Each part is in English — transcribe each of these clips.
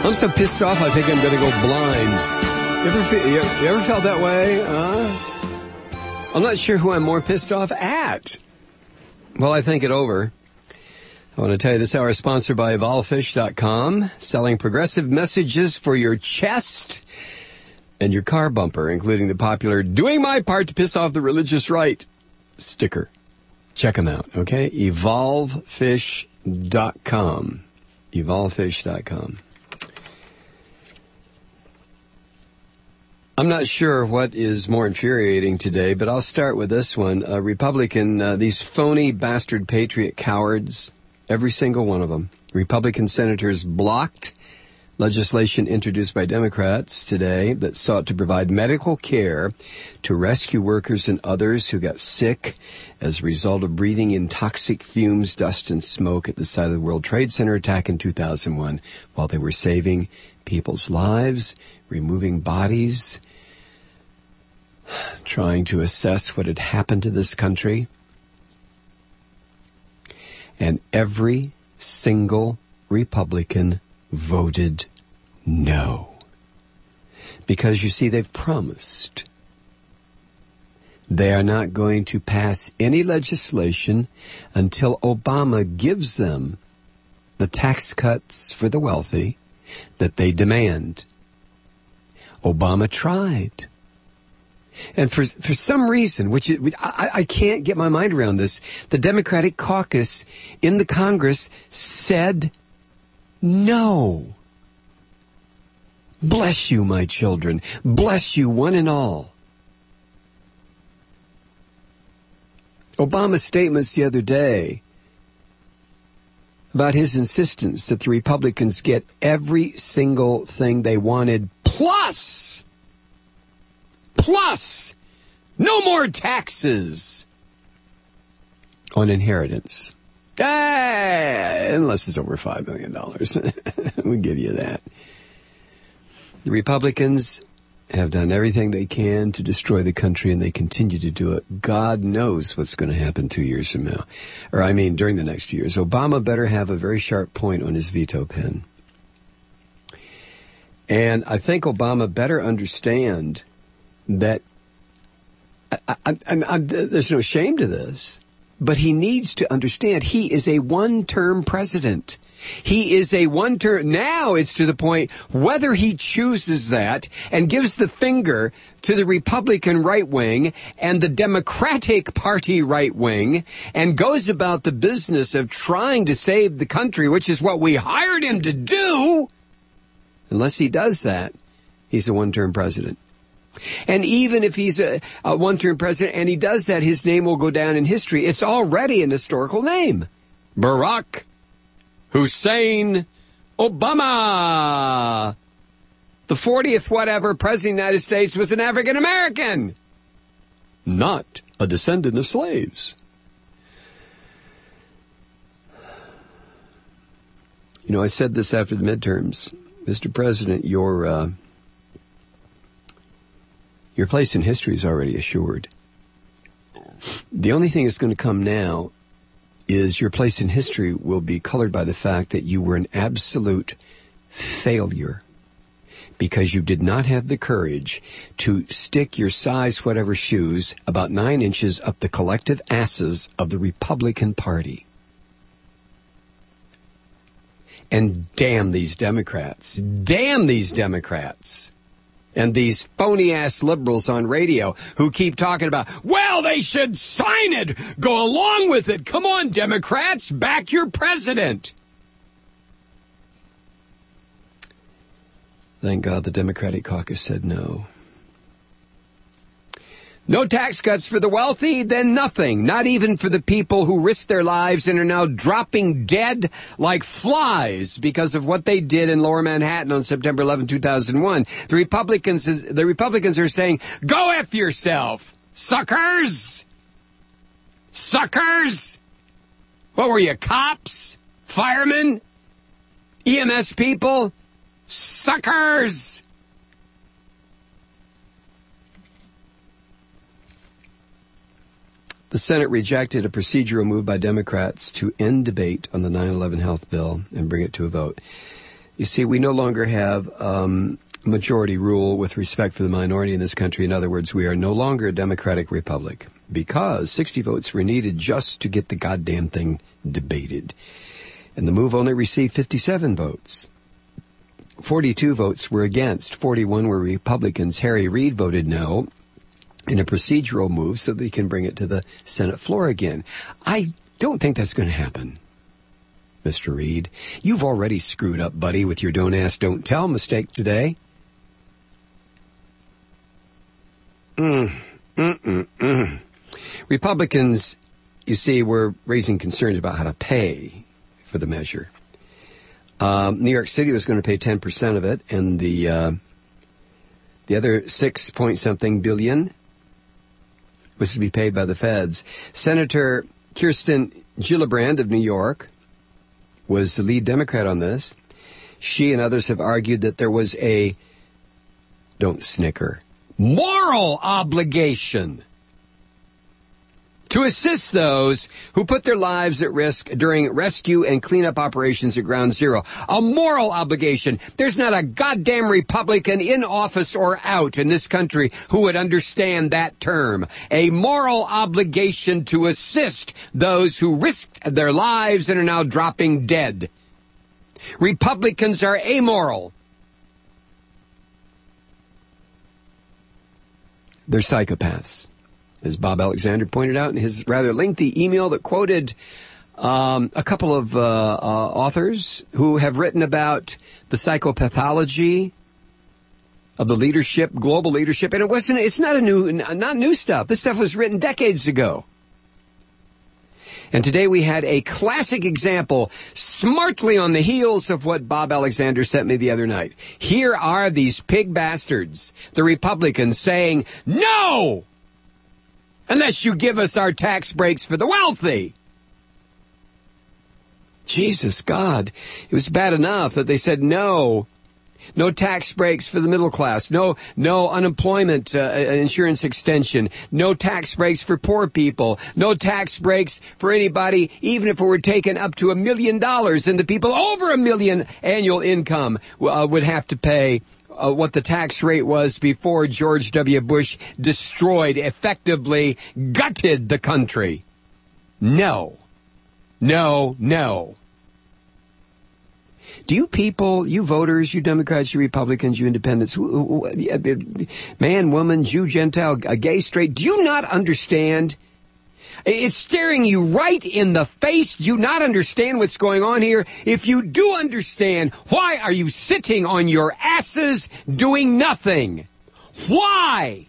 I'm so pissed off, I think I'm going to go blind. You ever felt that way? I'm not sure who I'm more pissed off at. Well, I think it over. I want to tell you this hour is sponsored by EvolveFish.com, selling progressive messages for your chest and your car bumper, including the popular "Doing My Part to Piss Off the Religious Right" sticker. Check them out, okay? EvolveFish.com. EvolveFish.com. I'm not sure what is more infuriating today, but I'll start with this one. These phony bastard patriot cowards, every single one of them. Republican senators blocked legislation introduced by Democrats today that sought to provide medical care to rescue workers and others who got sick as a result of breathing in toxic fumes, dust, and smoke at the site of the World Trade Center attack in 2001 while they were saving people's lives, removing bodies, trying to assess what had happened to this country. And every single Republican voted no. Because, you see, they've promised they are not going to pass any legislation until Obama gives them the tax cuts for the wealthy that they demand. Obama tried. And for some reason, I can't get my mind around this, the Democratic caucus in the Congress said no. Bless you, my children. Bless you, one and all. Obama's statements the other day about his insistence that the Republicans get every single thing they wanted, plus, no more taxes on inheritance. Unless it's over $5 million. We'll give you that. The Republicans have done everything they can to destroy the country, and they continue to do it. God knows what's going to happen 2 years from now. During the next few years. Obama better have a very sharp point on his veto pen. And I think Obama better understand that there's no shame to this, but he needs to understand he is a one-term president. He is a one-term. Now it's to the point whether he chooses that and gives the finger to the Republican right wing and the Democratic Party right wing and goes about the business of trying to save the country, which is what we hired him to do. Unless he does that, he's a one-term president. And even if he's a one-term president and he does that, his name will go down in history. It's already an historical name. Barack Hussein Obama. The 40th whatever president of the United States was an African American, not a descendant of slaves. You know, I said this after the midterms. Mr. President, your place in history is already assured. The only thing that's going to come now is your place in history will be colored by the fact that you were an absolute failure because you did not have the courage to stick your size whatever shoes about 9 inches up the collective asses of the Republican Party. And damn these Democrats. Damn these Democrats. And these phony-ass liberals on radio who keep talking about, well, they should sign it, go along with it. Come on, Democrats, back your president. Thank God the Democratic caucus said no. No tax cuts for the wealthy, then nothing. Not even for the people who risked their lives and are now dropping dead like flies because of what they did in Lower Manhattan on September 11, 2001. The Republicans are saying, go F yourself, suckers! Suckers! What were you, cops? Firemen? EMS people? Suckers! The Senate rejected a procedural move by Democrats to end debate on the 9/11 health bill and bring it to a vote. You see, we no longer have majority rule with respect for the minority in this country. In other words, we are no longer a democratic republic because 60 votes were needed just to get the goddamn thing debated. And the move only received 57 votes. 42 votes were against. 41 were Republicans. Harry Reid voted no in a procedural move so that he can bring it to the Senate floor again. I don't think that's going to happen, Mr. Reid. You've already screwed up, buddy, with your don't ask, don't tell mistake today. Republicans, you see, were raising concerns about how to pay for the measure. New York City was going to pay 10% of it, and the other 6 point something billion was to be paid by the feds. Senator Kirsten Gillibrand of New York was the lead Democrat on this. She and others have argued that there was a, don't snicker, moral obligation to assist those who put their lives at risk during rescue and cleanup operations at Ground Zero. A moral obligation. There's not a goddamn Republican in office or out in this country who would understand that term. A moral obligation to assist those who risked their lives and are now dropping dead. Republicans are amoral. They're psychopaths, as Bob Alexander pointed out in his rather lengthy email that quoted a couple of authors who have written about the psychopathology of the leadership, global leadership, and it's not new stuff. This stuff was written decades ago. And today we had a classic example, smartly on the heels of what Bob Alexander sent me the other night. Here are these pig bastards, the Republicans, saying, no! Unless you give us our tax breaks for the wealthy. Jesus, God. It was bad enough that they said no. No tax breaks for the middle class. No unemployment insurance extension. No tax breaks for poor people. No tax breaks for anybody, even if it were taken up to $1 million, and the people over $1 million annual income would have to pay what the tax rate was before George W. Bush destroyed, effectively gutted the country. No. Do you people, you voters, you Democrats, you Republicans, you Independents, man, woman, Jew, Gentile, gay, straight, do you not understand? It's staring you right in the face. Do you not understand what's going on here? If you do understand, why are you sitting on your asses doing nothing? Why?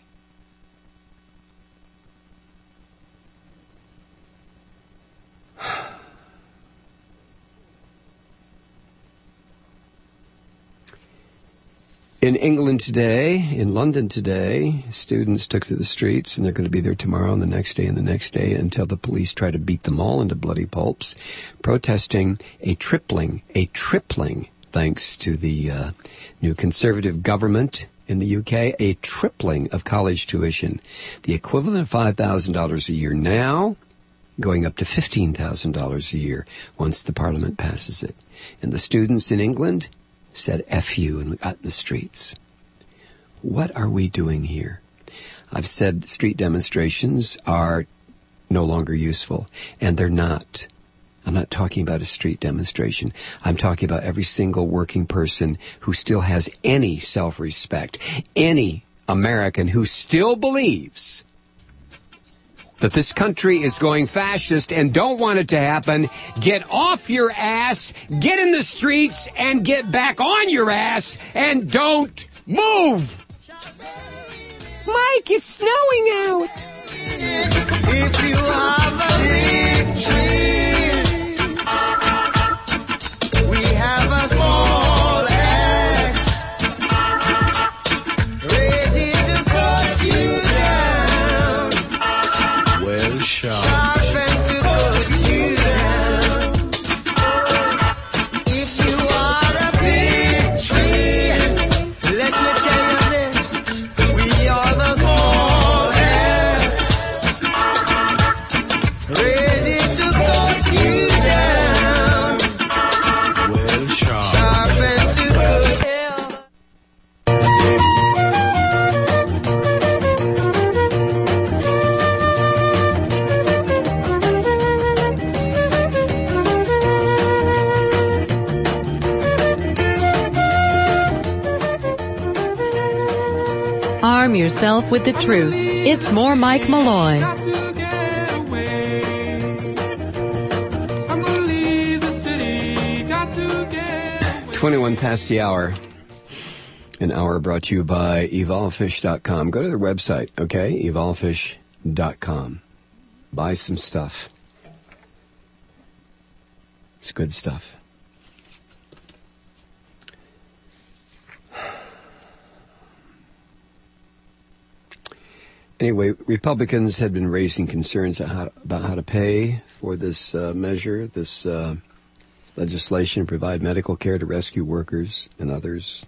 In England today, in London today, students took to the streets, and they're going to be there tomorrow and the next day and the next day until the police try to beat them all into bloody pulps, protesting a tripling, thanks to the new Conservative government in the UK, a tripling of college tuition. The equivalent of $5,000 a year now, going up to $15,000 a year once the Parliament passes it. And the students in England said F you and got in the streets. What are we doing here? I've said street demonstrations are no longer useful, and they're not. I'm not talking about a street demonstration. I'm talking about every single working person who still has any self-respect, any American who still believes that this country is going fascist and don't want it to happen. Get off your ass, get in the streets, and get back on your ass, and don't move. Mike, it's snowing out. If you have a big tree, we have a small axe, ready to cut you down. Well, sharp and to cut you down. If you are a big tree, let me tell you this, we are the small ants, ready arm yourself with the truth. It's more Mike Malloy. 21 past the hour. An hour brought to you by evolvefish.com. Go to their website, okay? evolvefish.com. Buy some stuff. It's good stuff. Anyway, Republicans had been raising concerns about how to pay for this measure, this legislation to provide medical care to rescue workers and others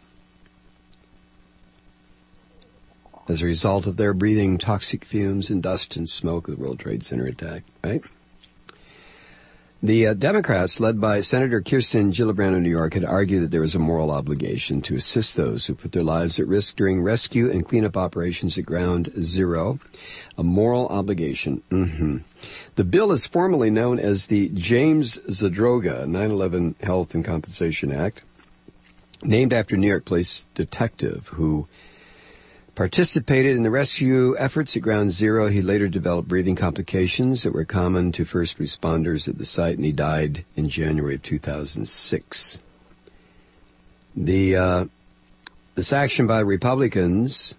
as a result of their breathing toxic fumes and dust and smoke of the World Trade Center attack, right? The Democrats, led by Senator Kirsten Gillibrand of New York, had argued that there was a moral obligation to assist those who put their lives at risk during rescue and cleanup operations at Ground Zero. A moral obligation. The bill is formally known as the James Zadroga 9/11 Health and Compensation Act, named after New York police detective who participated in the rescue efforts at Ground Zero. He later developed breathing complications that were common to first responders at the site, and he died in January of 2006. This action by Republicans,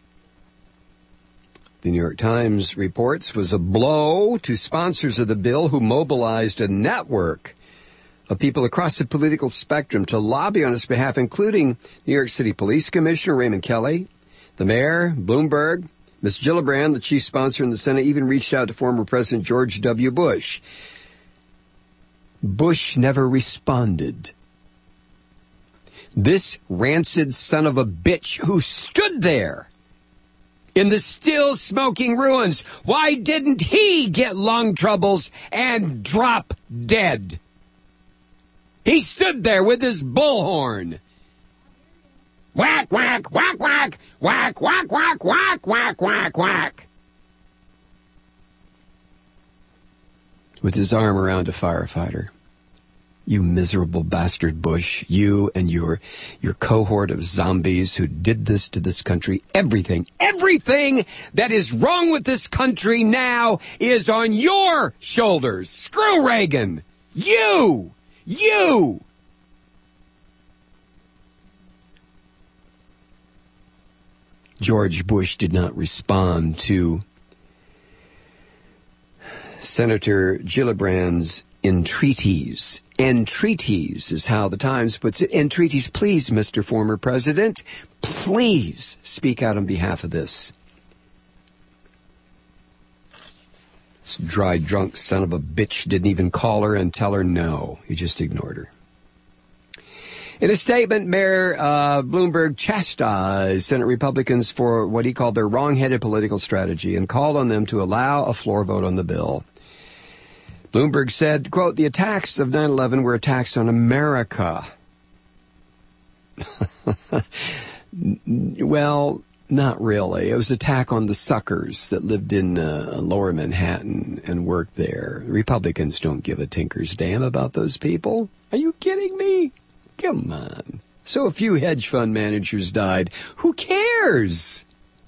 the New York Times reports, was a blow to sponsors of the bill who mobilized a network of people across the political spectrum to lobby on its behalf, including New York City Police Commissioner Raymond Kelly, the mayor, Bloomberg, Ms. Gillibrand, the chief sponsor in the Senate, even reached out to former President George W. Bush. Bush never responded. This rancid son of a bitch who stood there in the still smoking ruins, why didn't he get lung troubles and drop dead? He stood there with his bullhorn. Whack, whack, whack, whack, whack, whack, whack, whack, whack, whack, whack. With his arm around a firefighter. You miserable bastard, Bush. You and your cohort of zombies who did this to this country. Everything that is wrong with this country now is on your shoulders. Screw Reagan. You. George Bush did not respond to Senator Gillibrand's entreaties. Entreaties is how the Times puts it. Entreaties, please, Mr. Former President, please speak out on behalf of this. This dry, drunk son of a bitch didn't even call her and tell her no. He just ignored her. In a statement, Mayor Bloomberg chastised Senate Republicans for what he called their wrong-headed political strategy and called on them to allow a floor vote on the bill. Bloomberg said, quote, "The attacks of 9/11 were attacks on America." Well, not really. It was an attack on the suckers that lived in lower Manhattan and worked there. Republicans don't give a tinker's damn about those people. Are you kidding me? Come on. So a few hedge fund managers died. Who cares?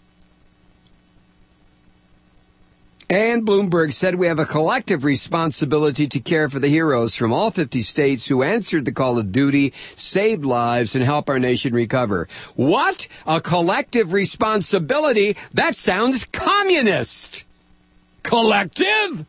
And Bloomberg said we have a collective responsibility to care for the heroes from all 50 states who answered the call of duty, saved lives, and help our nation recover. What? A collective responsibility? That sounds communist. Collective?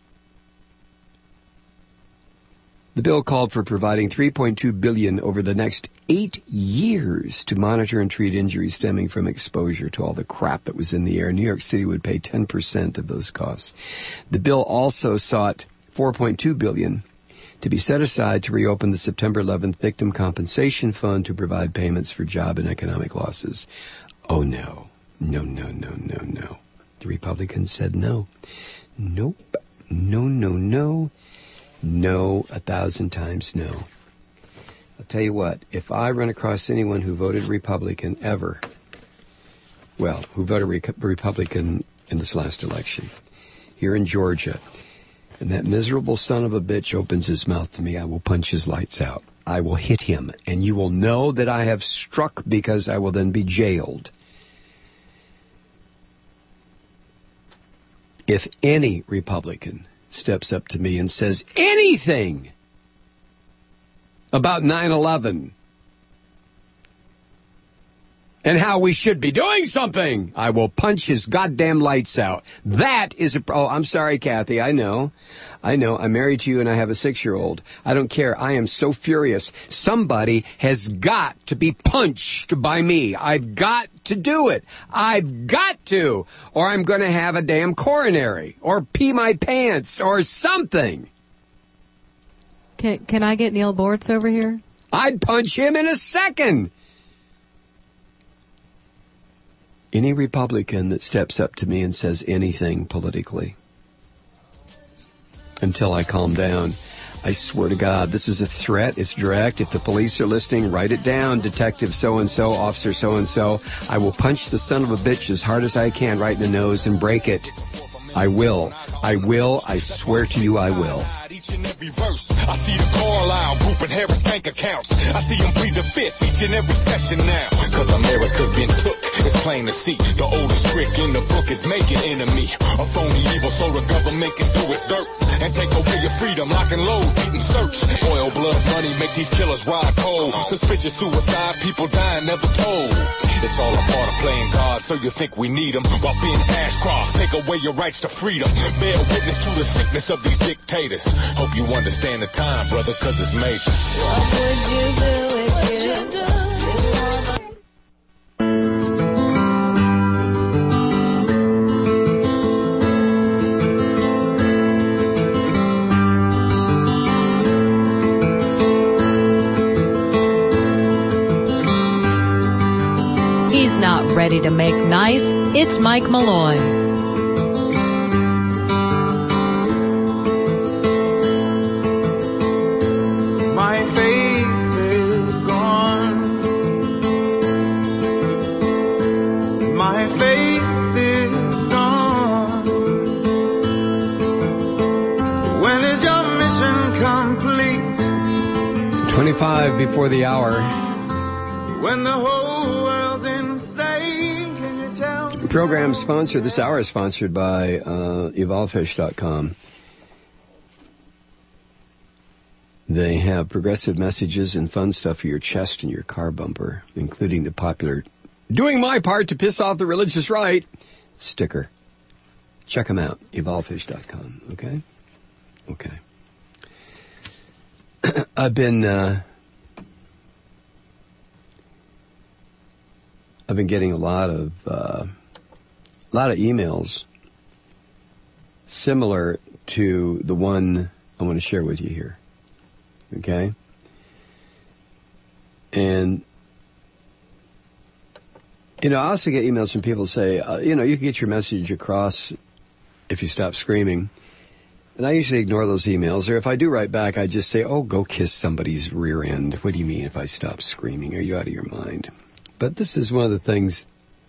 The bill called for providing $3.2 billion over the next 8 years to monitor and treat injuries stemming from exposure to all the crap that was in the air. New York City would pay 10% of those costs. The bill also sought $4.2 billion to be set aside to reopen the September 11th Victim Compensation Fund to provide payments for job and economic losses. Oh, no. No. The Republicans said no. Nope. No. No, 1,000 times no. I'll tell you what, if I run across anyone who voted Republican ever, who voted Republican in this last election, here in Georgia, and that miserable son of a bitch opens his mouth to me, I will punch his lights out. I will hit him, and you will know that I have struck because I will then be jailed. If any Republican steps up to me and says anything about 9/11 and how we should be doing something, I will punch his goddamn lights out. That is oh, I'm sorry, Kathy. I know. I'm married to you and I have a 6-year-old. I don't care. I am so furious. Somebody has got to be punched by me. I've got to do it. I've got to. Or I'm going to have a damn coronary or pee my pants or something. Can I get Neil Bortz over here? I'd punch him in a second. Any Republican that steps up to me and says anything politically, until I calm down, I swear to God, this is a threat. It's direct. If the police are listening, write it down. Detective so-and-so, officer so-and-so. I will punch the son of a bitch as hard as I can right in the nose and break it. I will. I swear to you I will. Each and every verse, I see the Carlisle group and Harris bank accounts. I see them plead the fifth each and every session now. Cause America's been took, it's plain to see. The oldest trick in the book is making enemy. A phony evil so the government can do its dirt and take away your freedom, lock and load, beat and search. Oil, blood, money make these killers ride cold. Suspicious suicide, people dying never told. It's all a part of playing God, so you think we need them. While being Ashcroft, take away your rights to freedom. Bear witness to the sickness of these dictators. Hope you understand the time, brother, cause it's major. What would you do if you do? He's not ready to make nice. It's Mike Malloy. My faith is gone. When is your mission complete? 25 before the hour. When the whole world's insane, can you tell me? Program sponsored, this hour is sponsored by evolvefish.com. They have progressive messages and fun stuff for your chest and your car bumper, including the popular "Doing My Part to Piss Off the Religious Right" sticker. Check them out, evolvefish.com, okay? Okay. I've been getting a lot of emails similar to the one I want to share with you here. Okay? And, I also get emails from people say, you can get your message across if you stop screaming. And I usually ignore those emails. Or if I do write back, I just say, oh, go kiss somebody's rear end. What do you mean if I stop screaming? Are you out of your mind? But this is one of the things...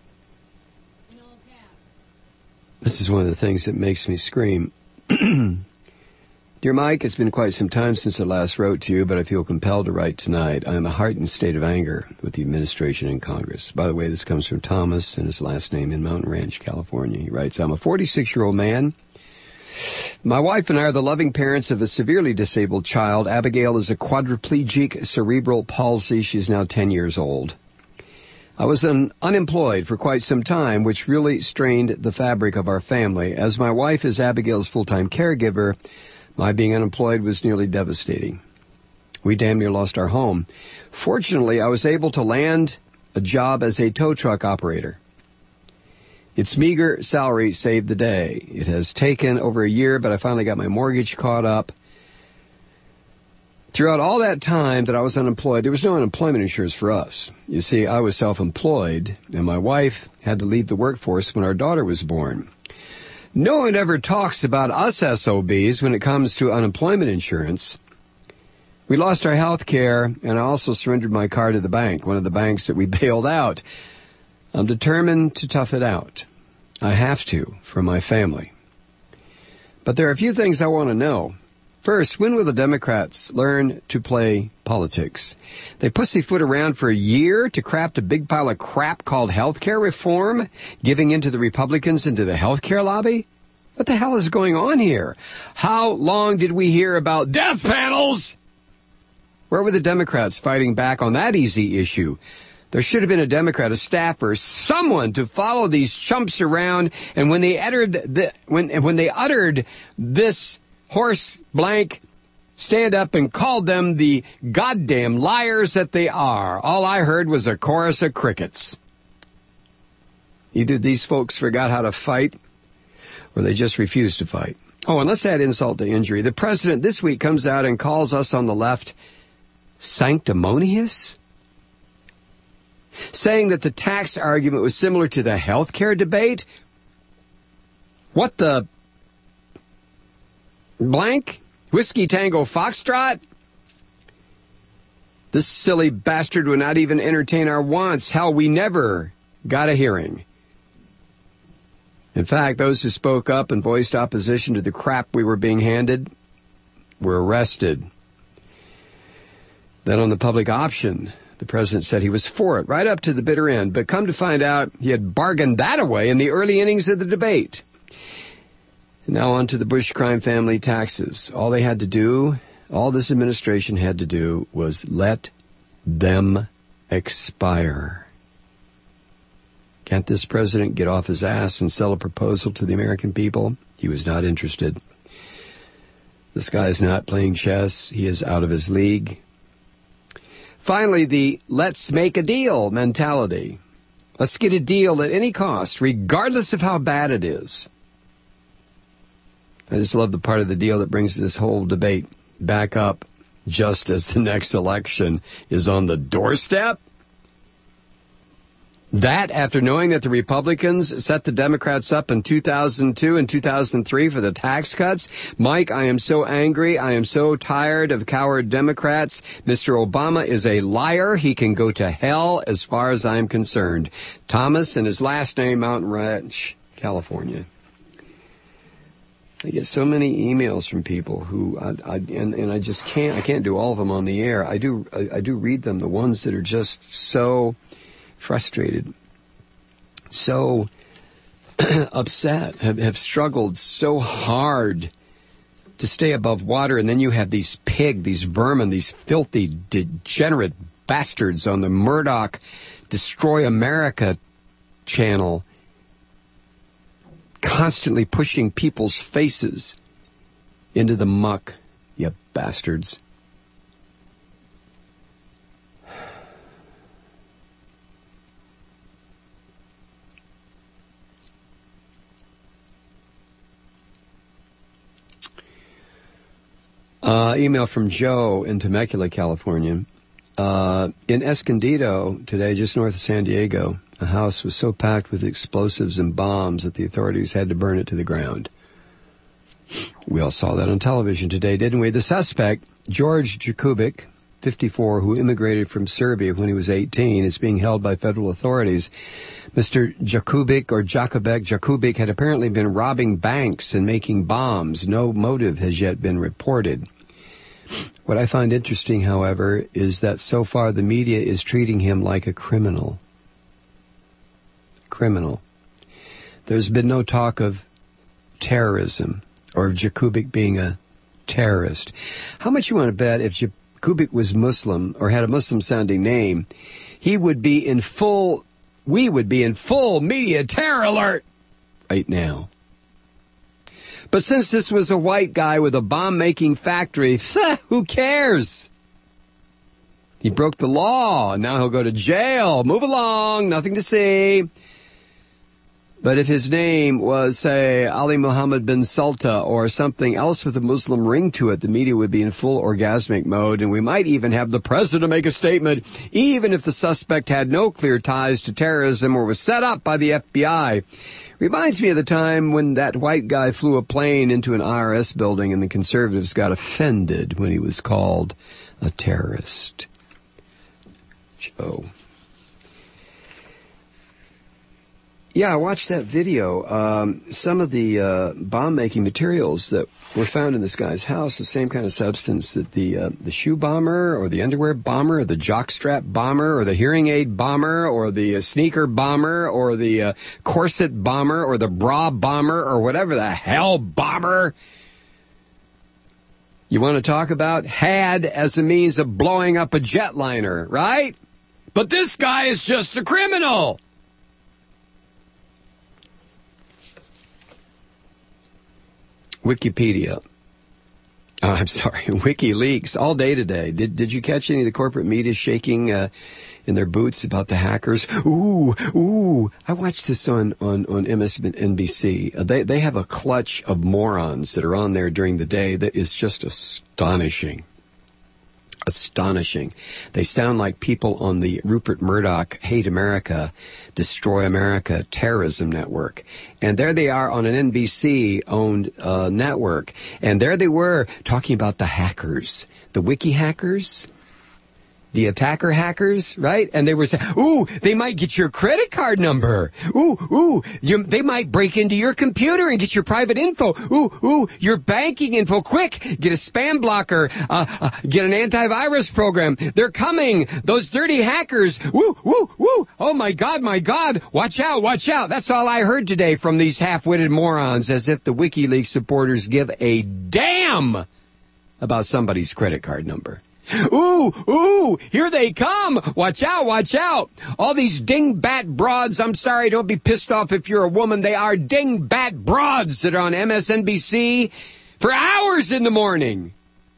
This is one of the things that makes me scream. Dear Mike, it's been quite some time since I last wrote to you, but I feel compelled to write tonight. I am in a heightened state of anger with the administration and Congress. By the way, this comes from Thomas and his last name in Mountain Ranch, California. He writes, I'm a 46-year-old man. My wife and I are the loving parents of a severely disabled child. Abigail is a quadriplegic cerebral palsy. She's now 10 years old. I was unemployed for quite some time, which really strained the fabric of our family. As my wife is Abigail's full-time caregiver, my being unemployed was nearly devastating. We damn near lost our home. Fortunately, I was able to land a job as a tow truck operator. Its meager salary saved the day. It has taken over a year, but I finally got my mortgage caught up. Throughout all that time that I was unemployed, there was no unemployment insurance for us. You see, I was self-employed, and my wife had to leave the workforce when our daughter was born. No one ever talks about us SOBs when it comes to unemployment insurance. We lost our health care, and I also surrendered my car to the bank, one of the banks that we bailed out. I'm determined to tough it out. I have to, for my family. But there are a few things I want to know. First, when will the Democrats learn to play politics? They pussyfoot around for a year to craft a big pile of crap called health care reform, giving in to the Republicans and to the health care lobby? What the hell is going on here? How long did we hear about death panels? Where were the Democrats fighting back on that easy issue? There should have been a Democrat, a staffer, someone to follow these chumps around. And when they uttered this horse blank, stand up and called them the goddamn liars that they are. All I heard was a chorus of crickets. Either these folks forgot how to fight, or they just refused to fight. Oh, and let's add insult to injury. The president this week comes out and calls us on the left sanctimonious, saying that the tax argument was similar to the health care debate. What the blank? Whiskey Tango Foxtrot? This silly bastard would not even entertain our wants. Hell, we never got a hearing. In fact, those who spoke up and voiced opposition to the crap we were being handed were arrested. Then on the public option, the president said he was for it, right up to the bitter end. But come to find out, he had bargained that away in the early innings of the debate. And now on to the Bush crime family taxes. All they had to do, all this administration had to do, was let them expire. Can't this president get off his ass and sell a proposal to the American people? He was not interested. This guy is not playing chess. He is out of his league. Finally, the let's make a deal mentality. Let's get a deal at any cost, regardless of how bad it is. I just love the part of the deal that brings this whole debate back up just as the next election is on the doorstep. That, after knowing that the Republicans set the Democrats up in 2002 and 2003 for the tax cuts. Mike, I am so angry. I am so tired of coward Democrats. Mr. Obama is a liar. He can go to hell as far as I'm concerned. Thomas, and his last name, Mountain Ranch, California. I get so many emails from people who, I just can't do all of them on the air. I do read them, the ones that are just so frustrated, so upset, have struggled so hard to stay above water. And then you have these vermin, these filthy, degenerate bastards on the Murdoch Destroy America channel, constantly pushing people's faces into the muck. You bastards. Email from Joe in Temecula, California. In Escondido today, just north of San Diego, a house was so packed with explosives and bombs that the authorities had to burn it to the ground. We all saw that on television today, didn't we? The suspect, George Jakubic, 54, who immigrated from Serbia when he was 18, is being held by federal authorities. Mr. Jakubic had apparently been robbing banks and making bombs. No motive has yet been reported. What I find interesting, however, is that so far the media is treating him like a criminal. There's been no talk of terrorism or of Jakubic being a terrorist. How much you want to bet if Jakubic was Muslim or had a Muslim-sounding name, we would be in full media terror alert right now. But since this was a white guy with a bomb-making factory, who cares? He broke the law. Now he'll go to jail. Move along. Nothing to see. But if his name was, say, Ali Muhammad bin Sulta or something else with a Muslim ring to it, the media would be in full orgasmic mode, and we might even have the president make a statement, even if the suspect had no clear ties to terrorism or was set up by the FBI. Reminds me of the time when that white guy flew a plane into an IRS building and the conservatives got offended when he was called a terrorist. Joe. Yeah, I watched that video. Some of the bomb-making materials that were found in this guy's house, the same kind of substance that the shoe bomber or the underwear bomber or the jockstrap bomber or the hearing aid bomber or the sneaker bomber or the corset bomber or the bra bomber or whatever the hell bomber you want to talk about had as a means of blowing up a jetliner, right? But this guy is just a criminal. Wikipedia. I'm sorry, WikiLeaks all day today. Did you catch any of the corporate media shaking in their boots about the hackers? Ooh! I watched this on MSNBC. They have a clutch of morons that are on there during the day that is just astonishing. Astonishing. They sound like people on the Rupert Murdoch Hate America, Destroy America terrorism network. And there they are on an NBC-owned network. And there they were talking about the hackers, the wiki hackers, the attacker hackers, right? And they were saying, ooh, they might get your credit card number. They might break into your computer and get your private info. Your banking info. Quick, get a spam blocker. Get an antivirus program. They're coming. Those dirty hackers. Woo. Oh, my God. Watch out. That's all I heard today from these half-witted morons, as if the WikiLeaks supporters give a damn about somebody's credit card number. Ooh, here they come. Watch out. All these dingbat broads, I'm sorry, don't be pissed off if you're a woman. They are dingbat broads that are on MSNBC for hours in the morning.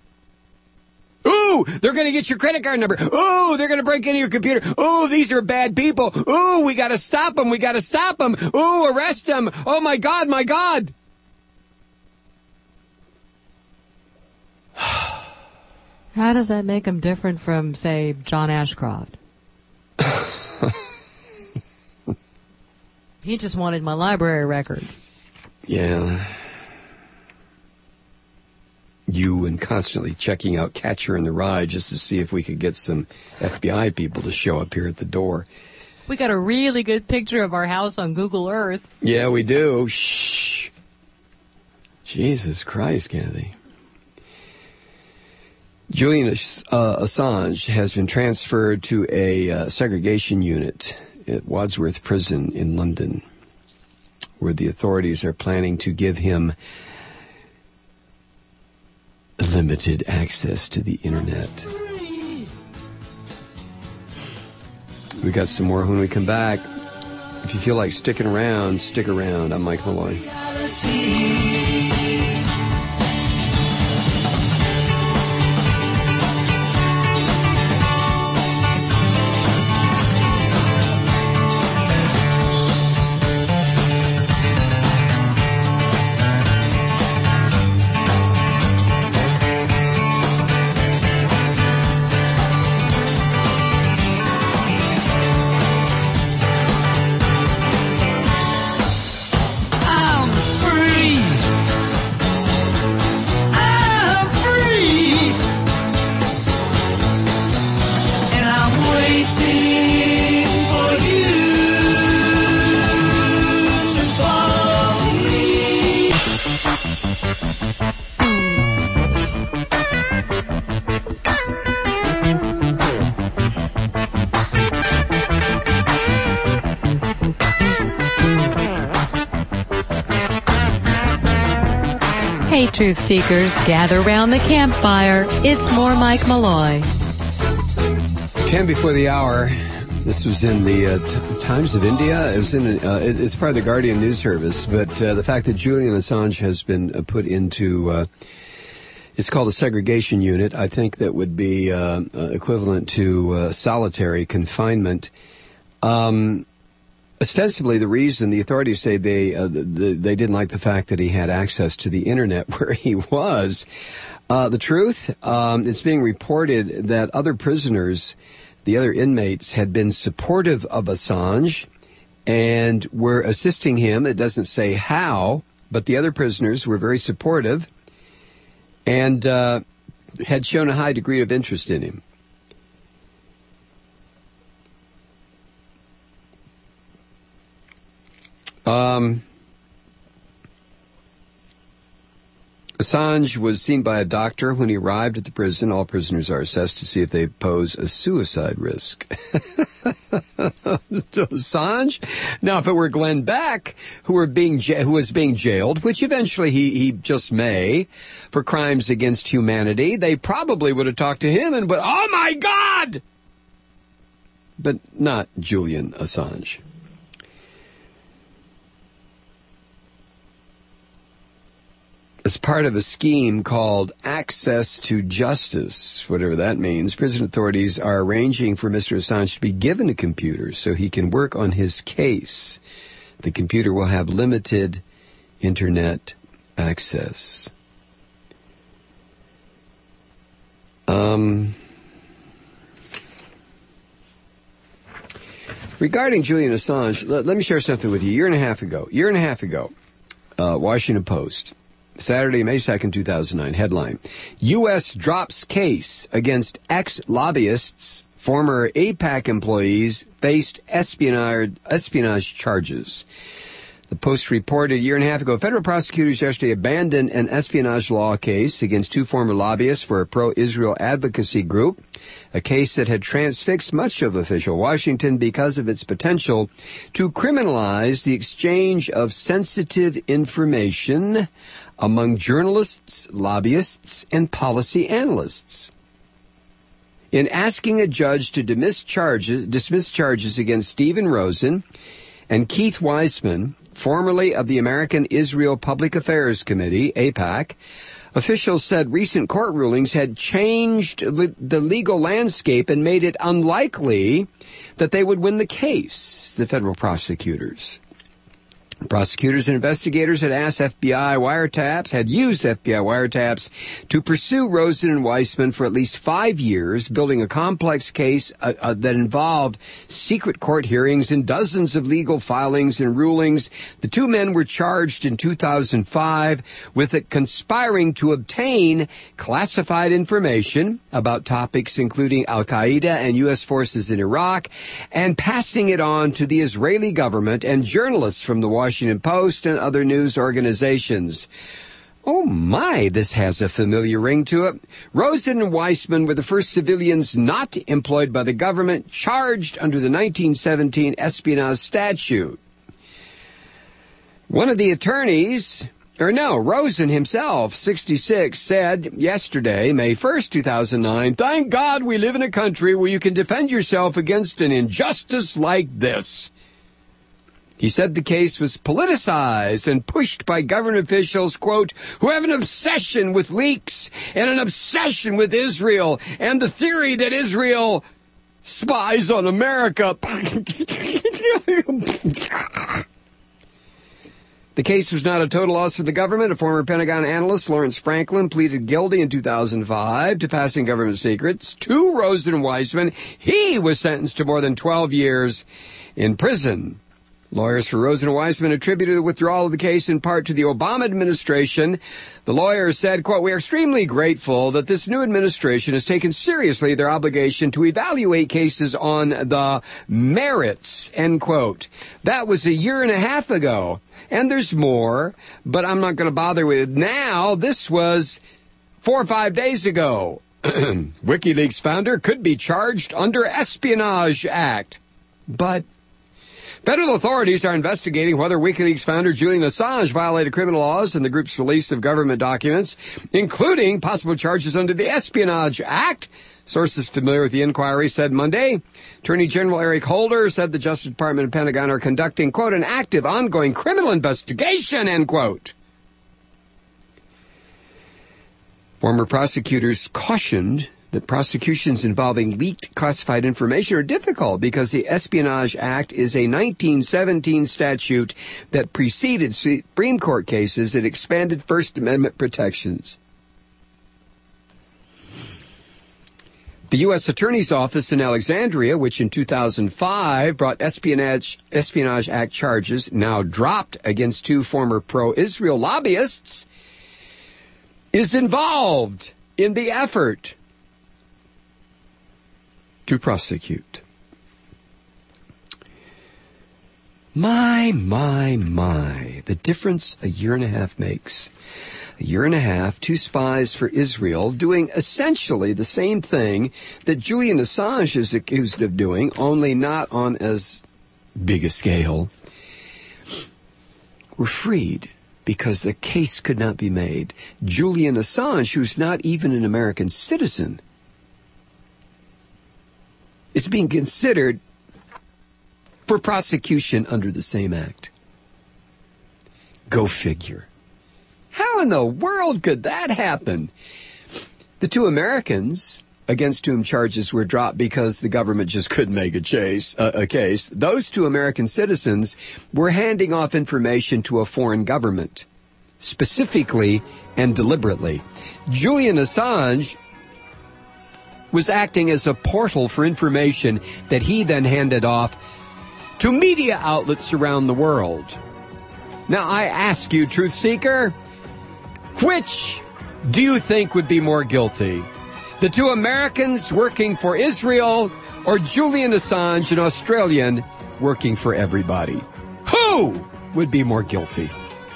Ooh, they're going to get your credit card number. Ooh, they're going to break into your computer. Ooh, these are bad people. Ooh, we got to stop them. Ooh, arrest them. Oh, my God. How does that make him different from, say, John Ashcroft? He just wanted my library records. Yeah. You and constantly checking out Catcher in the Rye just to see if we could get some FBI people to show up here at the door. We got a really good picture of our house on Google Earth. Yeah, we do. Shh. Jesus Christ, Kathy. Julian Assange has been transferred to a segregation unit at Wadsworth Prison in London, where the authorities are planning to give him limited access to the internet. We got some more when we come back. If you feel like sticking around, stick around. I'm Mike Malloy. Hey, truth seekers, gather round the campfire. It's more Mike Malloy. 10 before the hour. This was in the Times of India. It was in. It's part of the Guardian news service. But the fact that Julian Assange has been put into, it's called a segregation unit. I think that would be equivalent to solitary confinement. Ostensibly, the reason the authorities say they didn't like the fact that he had access to the internet where he was. The truth, it's being reported that other prisoners, the other inmates, had been supportive of Assange and were assisting him. It doesn't say how, but the other prisoners were very supportive and had shown a high degree of interest in him. Assange was seen by a doctor when he arrived at the prison. All prisoners are assessed to see if they pose a suicide risk. Assange? Now, if it were Glenn Beck, who was being jailed, which eventually he just may, for crimes against humanity, they probably would have talked to him and went, "Oh my God!" But not Julian Assange. As part of a scheme called Access to Justice, whatever that means, prison authorities are arranging for Mr. Assange to be given a computer so he can work on his case. The computer will have limited internet access. Regarding Julian Assange, let me share something with you. A year and a half ago, Washington Post, Saturday, May 2nd, 2009, headline, U.S. drops case against ex-lobbyists, former AIPAC employees faced espionage charges. The Post reported a year and a half ago, federal prosecutors yesterday abandoned an espionage law case against two former lobbyists for a pro-Israel advocacy group, a case that had transfixed much of official Washington because of its potential to criminalize the exchange of sensitive information among journalists, lobbyists, and policy analysts. In asking a judge to dismiss charges against Stephen Rosen and Keith Weissman, formerly of the American Israel Public Affairs Committee, AIPAC, officials said recent court rulings had changed the legal landscape and made it unlikely that they would win the case, the federal prosecutors. Prosecutors and investigators had used FBI wiretaps to pursue Rosen and Weissman for at least 5 years, building a complex case that involved secret court hearings and dozens of legal filings and rulings. The two men were charged in 2005 with conspiring to obtain classified information about topics including Al-Qaeda and U.S. forces in Iraq, and passing it on to the Israeli government and journalists from the Washington Post and other news organizations. Oh my, this has a familiar ring to it. Rosen and Weissman were the first civilians not employed by the government charged under the 1917 espionage statute. One of the attorneys, Rosen himself, 66, said yesterday, May 1st, 2009, "Thank God we live in a country where you can defend yourself against an injustice like this." He said the case was politicized and pushed by government officials, quote, "who have an obsession with leaks and an obsession with Israel and the theory that Israel spies on America." The case was not a total loss for the government. A former Pentagon analyst, Lawrence Franklin, pleaded guilty in 2005 to passing government secrets to Rosen and Weissman. He was sentenced to more than 12 years in prison. Lawyers for Rosen and Weissman attributed the withdrawal of the case in part to the Obama administration. The lawyers said, quote, "We are extremely grateful that this new administration has taken seriously their obligation to evaluate cases on the merits," end quote. That was a year and a half ago. And there's more, but I'm not going to bother with it now. This was 4 or 5 days ago. WikiLeaks founder could be charged under Espionage Act. But federal authorities are investigating whether WikiLeaks founder Julian Assange violated criminal laws in the group's release of government documents, including possible charges under the Espionage Act. Sources familiar with the inquiry said Monday. Attorney General Eric Holder said the Justice Department and Pentagon are conducting, quote, "an active, ongoing criminal investigation," end quote. Former prosecutors cautioned that prosecutions involving leaked classified information are difficult because the Espionage Act is a 1917 statute that preceded Supreme Court cases that expanded First Amendment protections. The U.S. Attorney's Office in Alexandria, which in 2005 brought Espionage Act charges, now dropped against two former pro-Israel lobbyists, is involved in the effort to prosecute. My, the difference a year and a half makes. a year and a half, 2 spies for Israel doing essentially the same thing that Julian Assange is accused of doing, only not on as big a scale, were freed because the case could not be made. Julian Assange, who's not even an American citizen, is being considered for prosecution under the same act. Go figure. How in the world could that happen? The 2 Americans against whom charges were dropped because the government just couldn't make a case, those 2 American citizens were handing off information to a foreign government, specifically and deliberately. Julian Assange was acting as a portal for information that he then handed off to media outlets around the world. Now, I ask you, truth seeker, which do you think would be more guilty? The 2 Americans working for Israel or Julian Assange, an Australian, working for everybody? Who would be more guilty?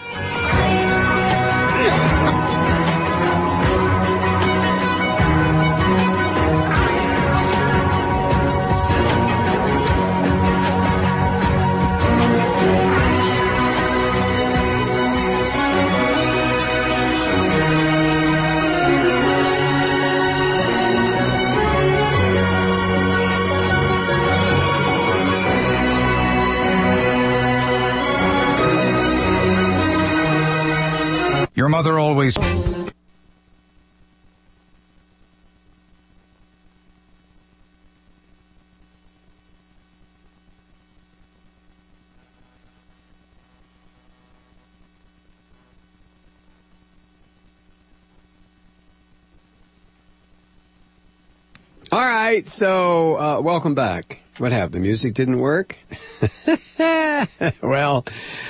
Your mother always... All right, so welcome back. What happened? The music didn't work? Well,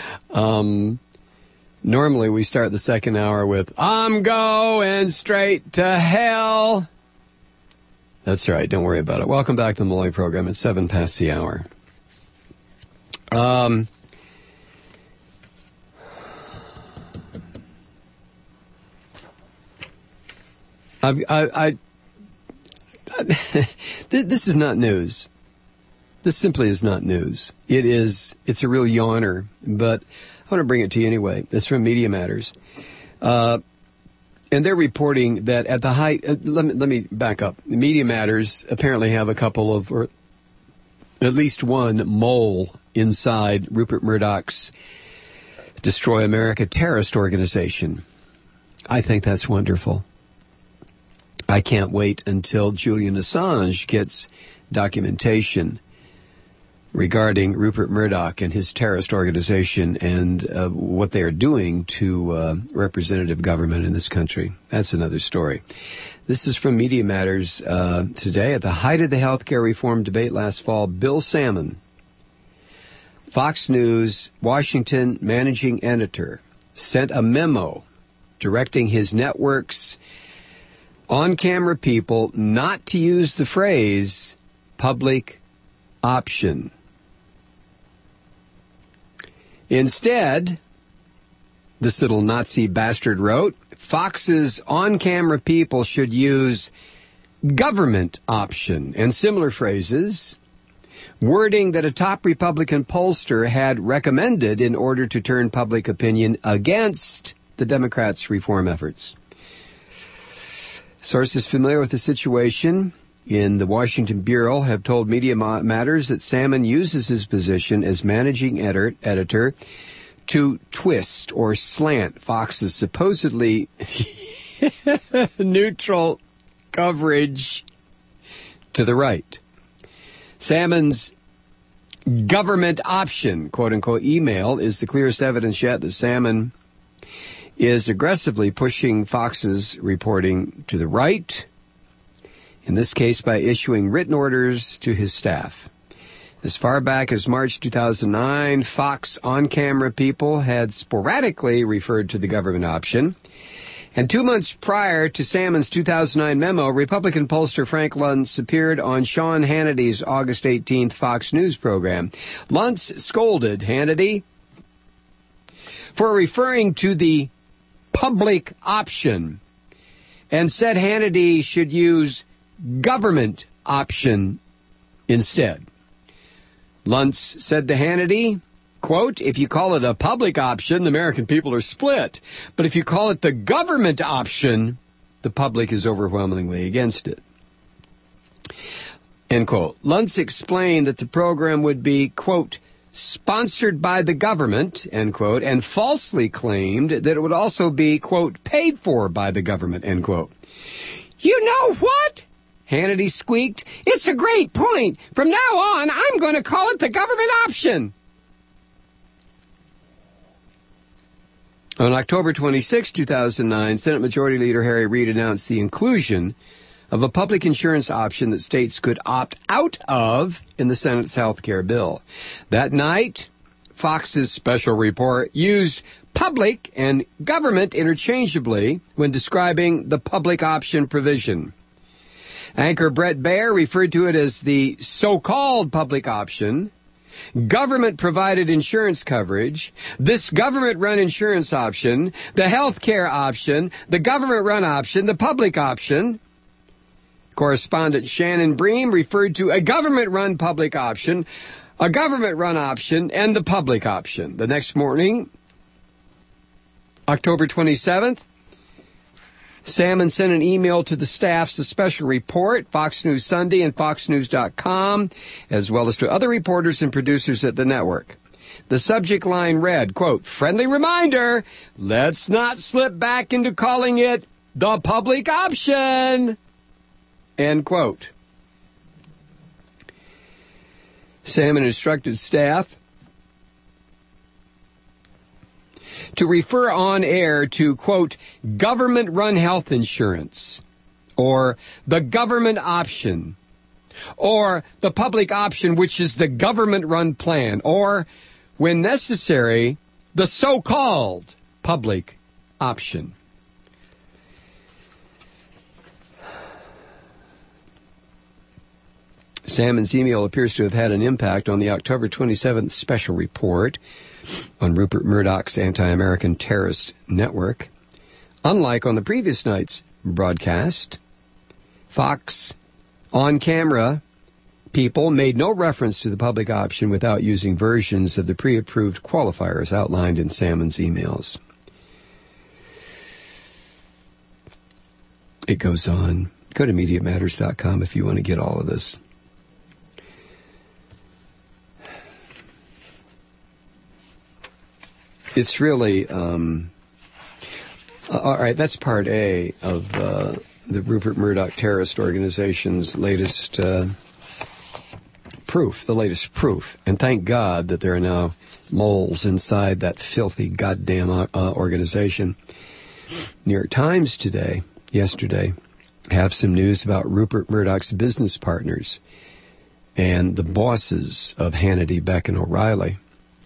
normally we start the second hour with, I'm going straight to hell. That's right, don't worry about it. Welcome back to the Malloy program. It's 7 past the hour. This is not news. This simply is not news. It's a real yawner, but I want to bring it to you anyway. It's from Media Matters. And they're reporting that at the height, let me back up. Media Matters apparently have a couple of, or at least one mole inside Rupert Murdoch's Destroy America terrorist organization. I think that's wonderful. I can't wait until Julian Assange gets documentation regarding Rupert Murdoch and his terrorist organization and what they are doing to representative government in this country. That's another story. This is from Media Matters today. At the height of the healthcare reform debate last fall, Bill Salmon, Fox News Washington managing editor, sent a memo directing his network's on-camera people not to use the phrase public option. Instead, this little Nazi bastard wrote, Fox's on-camera people should use government option and similar phrases, wording that a top Republican pollster had recommended in order to turn public opinion against the Democrats' reform efforts. Sources familiar with the situation in the Washington Bureau have told Media Matters that Salmon uses his position as managing editor to twist or slant Fox's supposedly neutral coverage to the right. Salmon's government option, quote-unquote, email is the clearest evidence yet that Salmon is aggressively pushing Fox's reporting to the right, in this case by issuing written orders to his staff. As far back as March 2009, Fox on-camera people had sporadically referred to the government option. And 2 months prior to Salmon's 2009 memo, Republican pollster Frank Luntz appeared on Sean Hannity's August 18th Fox News program. Luntz scolded Hannity for referring to the public option and said Hannity should use government option instead. Luntz said to Hannity, quote, if you call it a public option, the American people are split. But if you call it the government option, the public is overwhelmingly against it. End quote. Luntz explained that the program would be, quote, sponsored by the government, end quote, and falsely claimed that it would also be, quote, paid for by the government, end quote. You know what? Hannity squeaked. It's a great point. From now on, I'm going to call it the government option. On October 26, 2009, Senate Majority Leader Harry Reid announced the inclusion of a public insurance option that states could opt out of in the Senate's health care bill. That night, Fox's special report used public and government interchangeably when describing the public option provision. Anchor Brett Baer referred to it as the so-called public option, government-provided insurance coverage, this government-run insurance option, the health care option, the government-run option, the public option. Correspondent Shannon Bream referred to a government-run public option, a government-run option, and the public option. The next morning, October 27th, Salmon sent an email to the staff's special report, Fox News Sunday and FoxNews.com, as well as to other reporters and producers at the network. The subject line read, quote, friendly reminder, let's not slip back into calling it the public option, end quote. Salmon instructed staff to refer on air to, quote, government-run health insurance, or the government option, or the public option, which is the government-run plan, or, when necessary, the so-called public option. Salmon's email appears to have had an impact on the October 27th special report on Rupert Murdoch's anti-American terrorist network. Unlike on the previous night's broadcast, Fox on-camera people made no reference to the public option without using versions of the pre-approved qualifiers outlined in Salmon's emails. It goes on. Go to MediaMatters.com if you want to get all of this. It's really, all right, that's part A of the Rupert Murdoch terrorist organization's latest proof. And thank God that there are now moles inside that filthy goddamn organization. New York Times yesterday, have some news about Rupert Murdoch's business partners and the bosses of Hannity, Beck, and O'Reilly.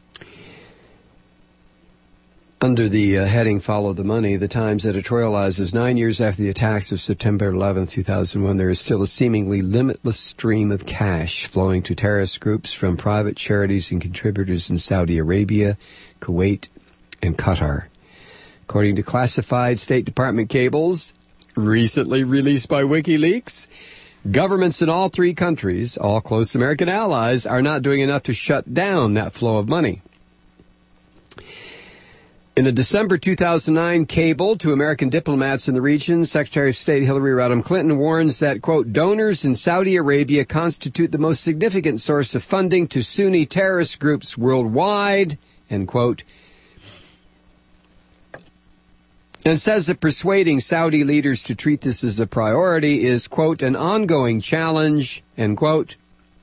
Under the heading Follow the Money, the Times editorializes 9 years after the attacks of September 11, 2001, there is still a seemingly limitless stream of cash flowing to terrorist groups from private charities and contributors in Saudi Arabia, Kuwait, and Qatar. According to classified State Department cables recently released by WikiLeaks, governments in all three countries, all close American allies, are not doing enough to shut down that flow of money. In a December 2009 cable to American diplomats in the region, Secretary of State Hillary Rodham Clinton warns that, quote, donors in Saudi Arabia constitute the most significant source of funding to Sunni terrorist groups worldwide, end quote, and says that persuading Saudi leaders to treat this as a priority is, quote, an ongoing challenge, end quote.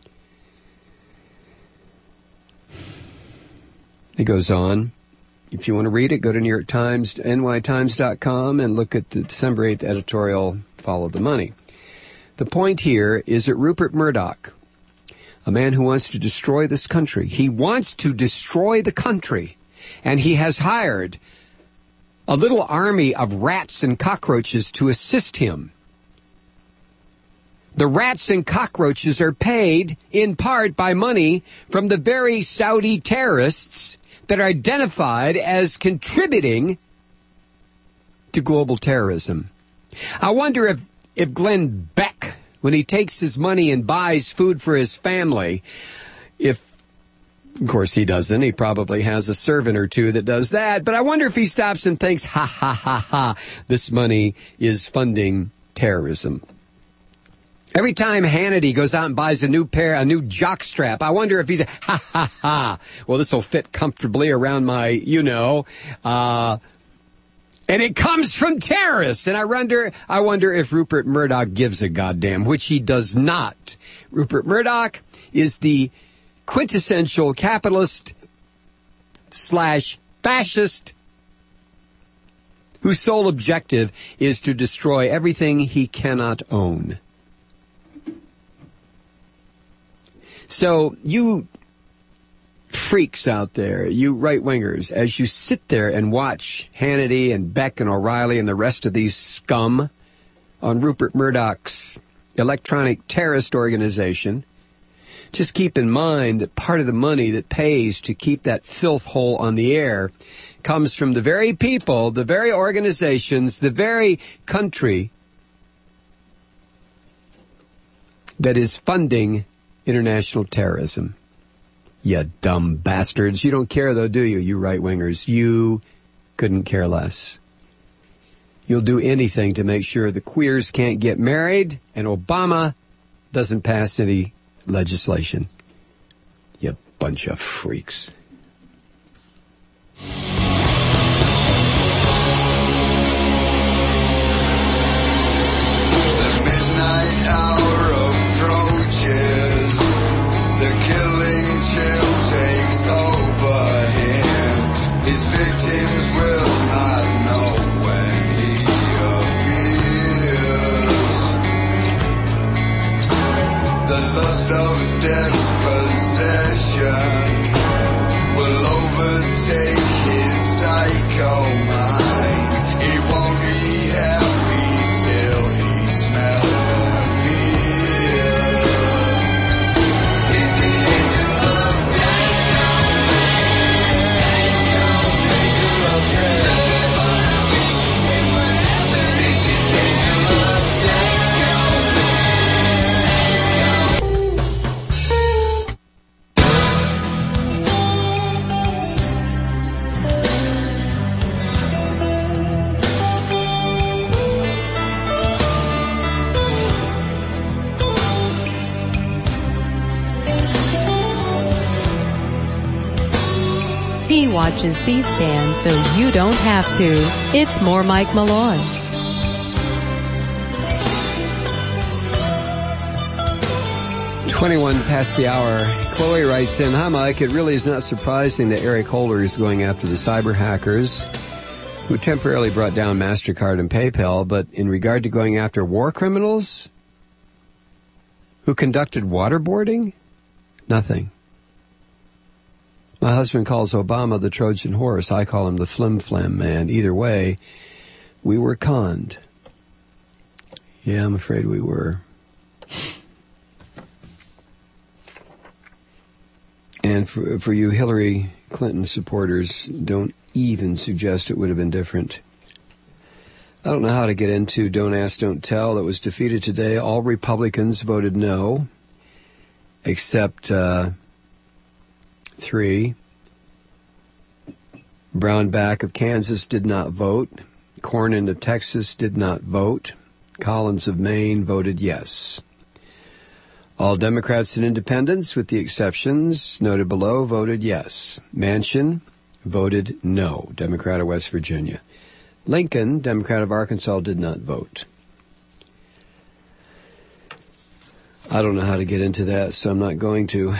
It goes on. If you want to read it, go to New York Times, nytimes.com, and look at the December 8th editorial, Follow the Money. The point here is that Rupert Murdoch, a man who wants to destroy this country, he wants to destroy the country, and he has hired a little army of rats and cockroaches to assist him. The rats and cockroaches are paid in part by money from the very Saudi terrorists that are identified as contributing to global terrorism. I wonder if Glenn Beck, when he takes his money and buys food for his family, of course he doesn't, he probably has a servant or two that does that, but I wonder if he stops and thinks, ha, ha, ha, ha, this money is funding terrorism. Every time Hannity goes out and buys a new jockstrap, I wonder if he's ha, ha, ha, well, this will fit comfortably around my, and it comes from terrorists. And I wonder if Rupert Murdoch gives a goddamn, which he does not. Rupert Murdoch is the quintessential capitalist / fascist whose sole objective is to destroy everything he cannot own. So you freaks out there, you right-wingers, as you sit there and watch Hannity and Beck and O'Reilly and the rest of these scum on Rupert Murdoch's electronic terrorist organization, just keep in mind that part of the money that pays to keep that filth hole on the air comes from the very people, the very organizations, the very country that is funding international terrorism. You dumb bastards. You don't care, though, do you, you right-wingers? You couldn't care less. You'll do anything to make sure the queers can't get married and Obama doesn't pass any legislation. You bunch of freaks. The midnight hour approaches. The killing chill takes over him. His victims will not know when he appears. The lust of death's possession will overtake his psycho mind. He won't be happy till he smells that fear. He's the angel of He watches C-SPAN so you don't have to. It's more Mike Malloy. "21 past the hour. Chloe writes in, "Hi, Mike. It really is not surprising that Eric Holder is going after the cyber hackers who temporarily brought down MasterCard and PayPal, but in regard to going after war criminals who conducted waterboarding, nothing. My husband calls Obama the Trojan horse. I call him the flim-flam man. Either way, we were conned." Yeah, I'm afraid we were. And for you Hillary Clinton supporters, don't even suggest it would have been different. I don't know how to get into Don't Ask, Don't Tell that was defeated today. All Republicans voted no, except 3. Brownback of Kansas did not vote. Cornyn of Texas did not vote. Collins of Maine voted yes. All Democrats and Independents, with the exceptions noted below, voted yes. Manchin voted no, Democrat of West Virginia. Lincoln, Democrat of Arkansas, did not vote. I don't know how to get into that, so I'm not going to.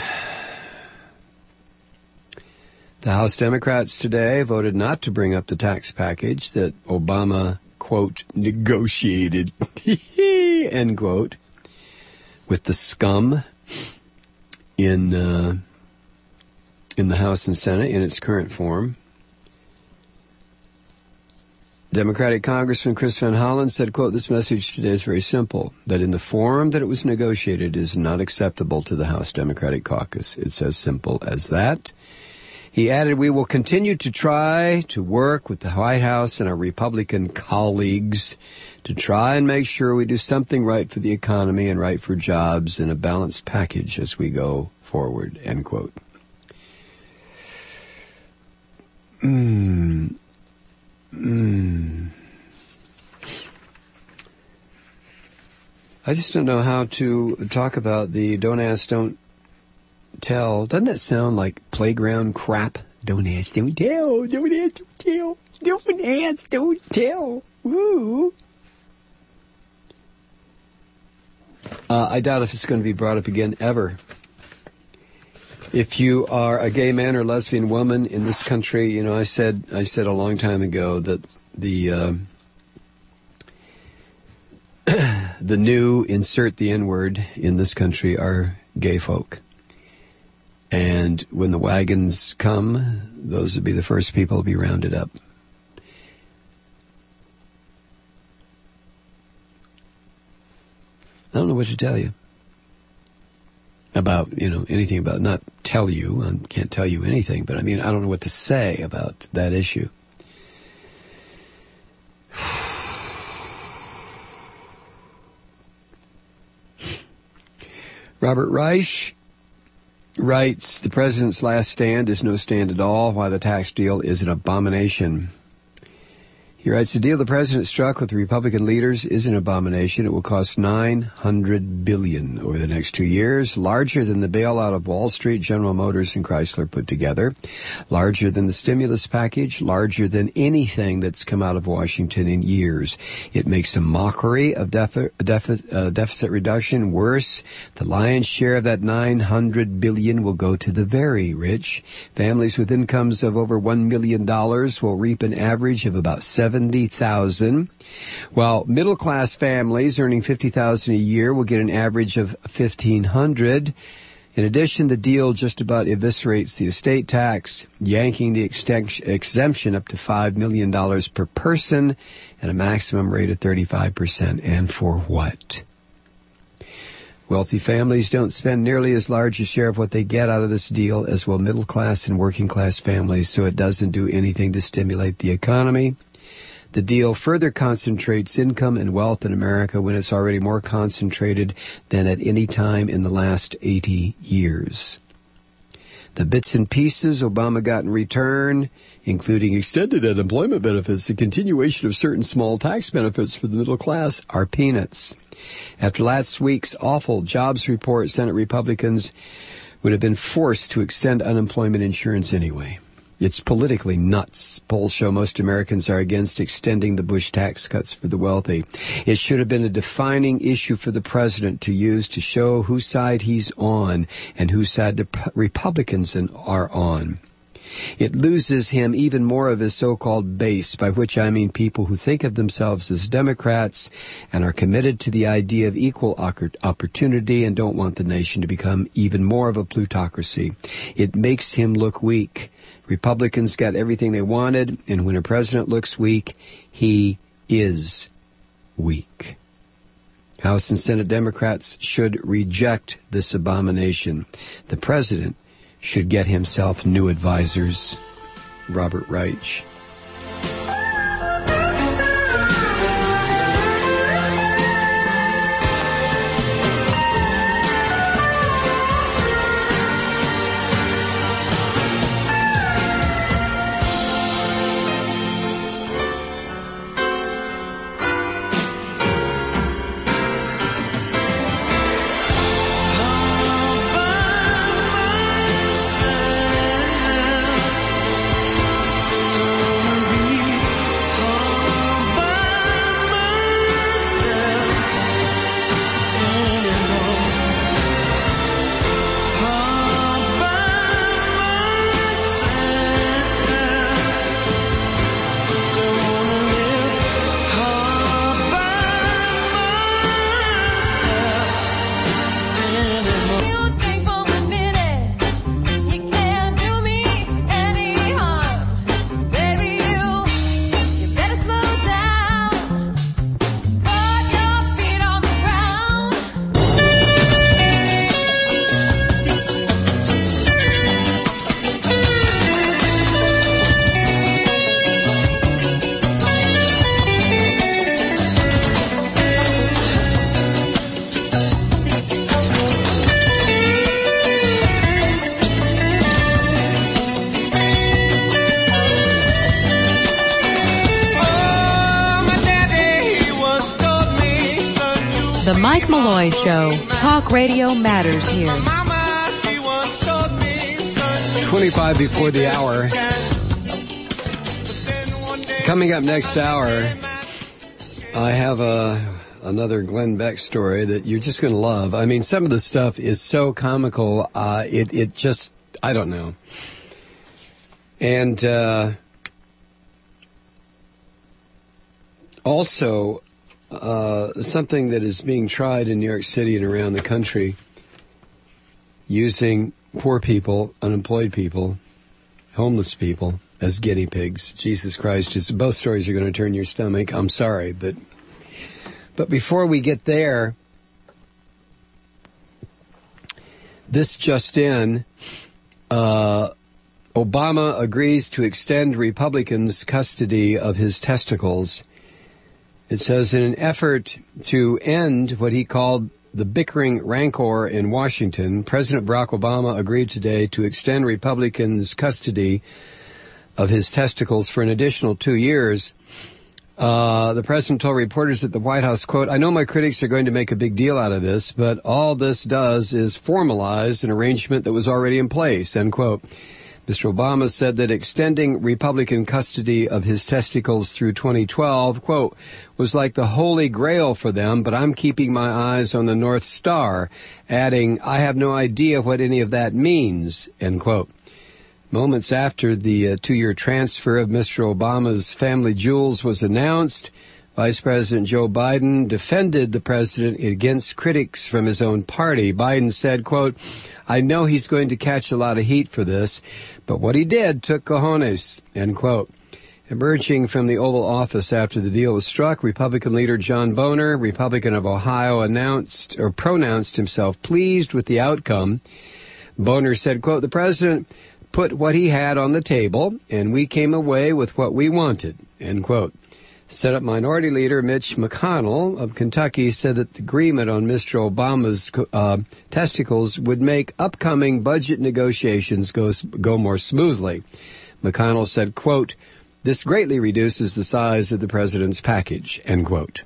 The House Democrats today voted not to bring up the tax package that Obama, quote, negotiated, end quote, with the scum in the House and Senate in its current form. Democratic Congressman Chris Van Hollen said, quote, "This message today is very simple, that in the form that it was negotiated is not acceptable to the House Democratic Caucus. It's as simple as that. He added, we will continue to try to work with the White House and our Republican colleagues to try and make sure we do something right for the economy and right for jobs in a balanced package as we go forward, end quote. I just don't know how to talk about the don't ask, don't tell. Doesn't that sound like playground crap? Don't ask, don't tell. Don't ask, don't tell. Don't ask, don't tell. Woo. I doubt if it's going to be brought up again ever. If you are a gay man or lesbian woman in this country, you know, I said a long time ago that the new insert the N-word in this country are gay folk. And when the wagons come, those would be the first people to be rounded up. I don't know what to tell you about, you know, anything about, not tell you, I can't tell you anything, but I mean, I don't know what to say about that issue. Robert Reich writes, the president's last stand is no stand at all, why the tax deal is an abomination. He writes, the deal the president struck with the Republican leaders is an abomination. It will cost $900 billion over the next 2 years, larger than the bailout of Wall Street, General Motors, and Chrysler put together, larger than the stimulus package, larger than anything that's come out of Washington in years. It makes a mockery of deficit reduction. Worse, the lion's share of that $900 billion will go to the very rich. Families with incomes of over $1 million will reap an average of about $70,000, while middle-class families earning $50,000 a year will get an average of $1,500. In addition, the deal just about eviscerates the estate tax, yanking the exemption up to $5 million per person at a maximum rate of 35%. And for what? Wealthy families don't spend nearly as large a share of what they get out of this deal as will middle-class and working-class families, so it doesn't do anything to stimulate the economy. The deal further concentrates income and wealth in America when it's already more concentrated than at any time in the last 80 years. The bits and pieces Obama got in return, including extended unemployment benefits, the continuation of certain small tax benefits for the middle class, are peanuts. After last week's awful jobs report, Senate Republicans would have been forced to extend unemployment insurance anyway. It's politically nuts. Polls show most Americans are against extending the Bush tax cuts for the wealthy. It should have been a defining issue for the president to use to show whose side he's on and whose side the Republicans are on. It loses him even more of his so-called base, by which I mean people who think of themselves as Democrats and are committed to the idea of equal opportunity and don't want the nation to become even more of a plutocracy. It makes him look weak. Republicans got everything they wanted, and when a president looks weak, he is weak. House and Senate Democrats should reject this abomination. The president should get himself new advisors. Robert Reich. To Mike Malloy Show. Talk radio matters here. 25 before the hour. Coming up next hour, I have another Glenn Beck story that you're just going to love. I mean, some of the stuff is so comical, it just, I don't know. And also, something that is being tried in New York City and around the country, using poor people, unemployed people, homeless people as guinea pigs. Jesus Christ, both stories are going to turn your stomach. I'm sorry, but before we get there, this just in, Obama agrees to extend Republicans' custody of his testicles. It says, in an effort to end what he called the bickering rancor in Washington, President Barack Obama agreed today to extend Republicans' custody of his testicles for an additional 2 years. The president told reporters at the White House, quote, "I know my critics are going to make a big deal out of this, but all this does is formalize an arrangement that was already in place," end quote. Mr. Obama said that extending Republican custody of his testicles through 2012, quote, "was like the holy grail for them, but I'm keeping my eyes on the North Star," adding, "I have no idea what any of that means," end quote. Moments after the 2-year transfer of Mr. Obama's family jewels was announced, Vice President Joe Biden defended the president against critics from his own party. Biden said, quote, "I know he's going to catch a lot of heat for this, but what he did took cojones," end quote. Emerging from the Oval Office after the deal was struck, Republican leader John Boehner, Republican of Ohio, pronounced himself pleased with the outcome. Boehner said, quote, "The president put what he had on the table, and we came away with what we wanted," end quote. Senate Minority Leader Mitch McConnell of Kentucky said that the agreement on Mr. Obama's testicles would make upcoming budget negotiations go more smoothly. McConnell said, quote, "This greatly reduces the size of the president's package," end quote.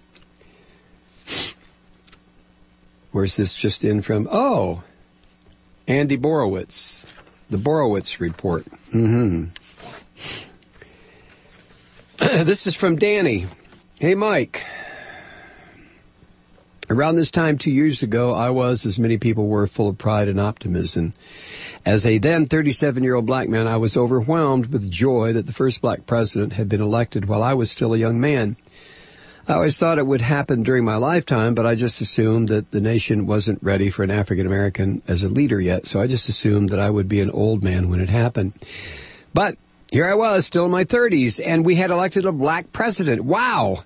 Where's this just in from? Oh, Andy Borowitz. The Borowitz Report. This is from Danny. Hey, Mike. Around this time 2 years ago, I was, as many people were, full of pride and optimism. As a then 37-year-old black man, I was overwhelmed with joy that the first black president had been elected while I was still a young man. I always thought it would happen during my lifetime, but I just assumed that the nation wasn't ready for an African-American as a leader yet, so I just assumed that I would be an old man when it happened. But here I was, still in my 30s, and we had elected a black president. Wow!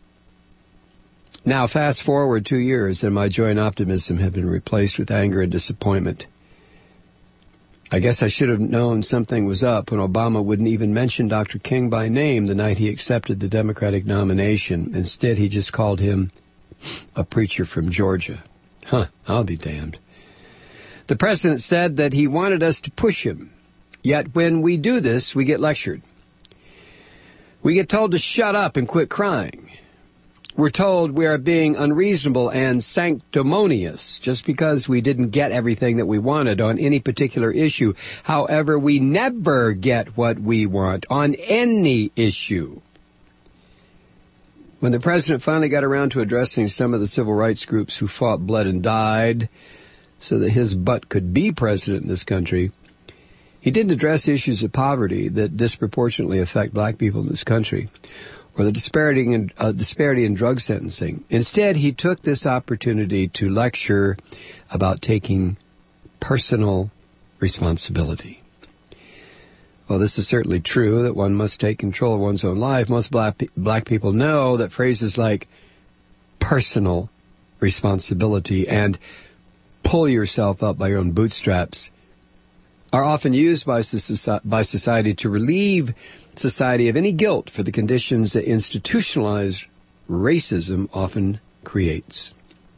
Now, fast forward 2 years, and my joy and optimism have been replaced with anger and disappointment. I guess I should have known something was up when Obama wouldn't even mention Dr. King by name the night he accepted the Democratic nomination. Instead, he just called him a preacher from Georgia. I'll be damned. The president said that he wanted us to push him. Yet when we do this, we get lectured. We get told to shut up and quit crying. We're told we are being unreasonable and sanctimonious just because we didn't get everything that we wanted on any particular issue. However, we never get what we want on any issue. When the president finally got around to addressing some of the civil rights groups who fought, bled, and died so that his butt could be president in this country, he didn't address issues of poverty that disproportionately affect black people in this country, or the disparity in drug sentencing. Instead, he took this opportunity to lecture about taking personal responsibility. Well, this is certainly true, that one must take control of one's own life. Most black people know that phrases like personal responsibility and pull yourself up by your own bootstraps are often used by society to relieve society of any guilt for the conditions that institutionalized racism often create.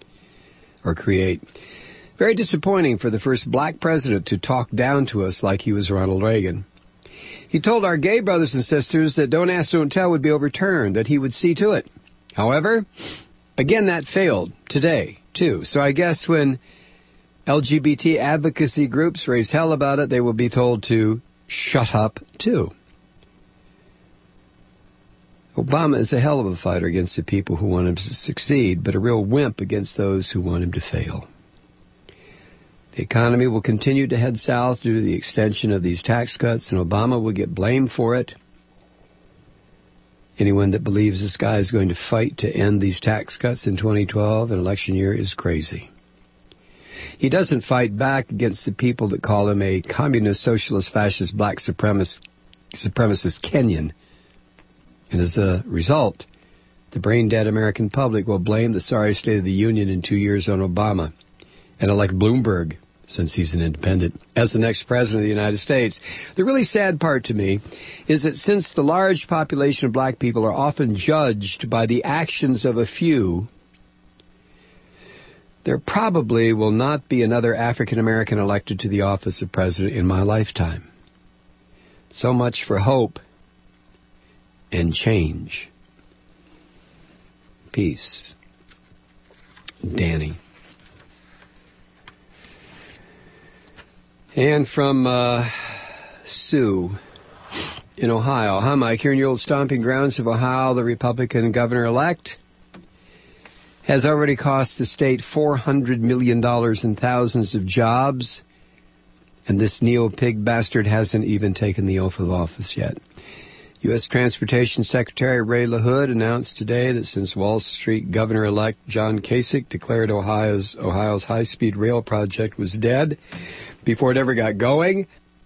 Very disappointing for the first black president to talk down to us like he was Ronald Reagan. He told our gay brothers and sisters that Don't Ask, Don't Tell would be overturned, that he would see to it. However, again, that failed today too. So I guess when LGBT advocacy groups raise hell about it, they will be told to shut up, too. Obama is a hell of a fighter against the people who want him to succeed, but a real wimp against those who want him to fail. The economy will continue to head south due to the extension of these tax cuts, and Obama will get blamed for it. Anyone that believes this guy is going to fight to end these tax cuts in 2012, an election year, is crazy. He doesn't fight back against the people that call him a communist, socialist, fascist, black supremacist Kenyan. And as a result, the brain-dead American public will blame the sorry State of the Union in 2 years on Obama and elect Bloomberg, since he's an independent, as the next president of the United States. The really sad part to me is that since the large population of black people are often judged by the actions of a few, there probably will not be another African-American elected to the office of president in my lifetime. So much for hope and change. Peace. Danny. And from Sue in Ohio. Hi, Mike. Here in your old stomping grounds of Ohio, the Republican governor-elect has already cost the state $400 million and thousands of jobs, and this neo-pig bastard hasn't even taken the oath of office yet. U.S. Transportation Secretary Ray LaHood announced today that since Wall Street Governor-elect John Kasich declared Ohio's high-speed rail project was dead before it ever got going,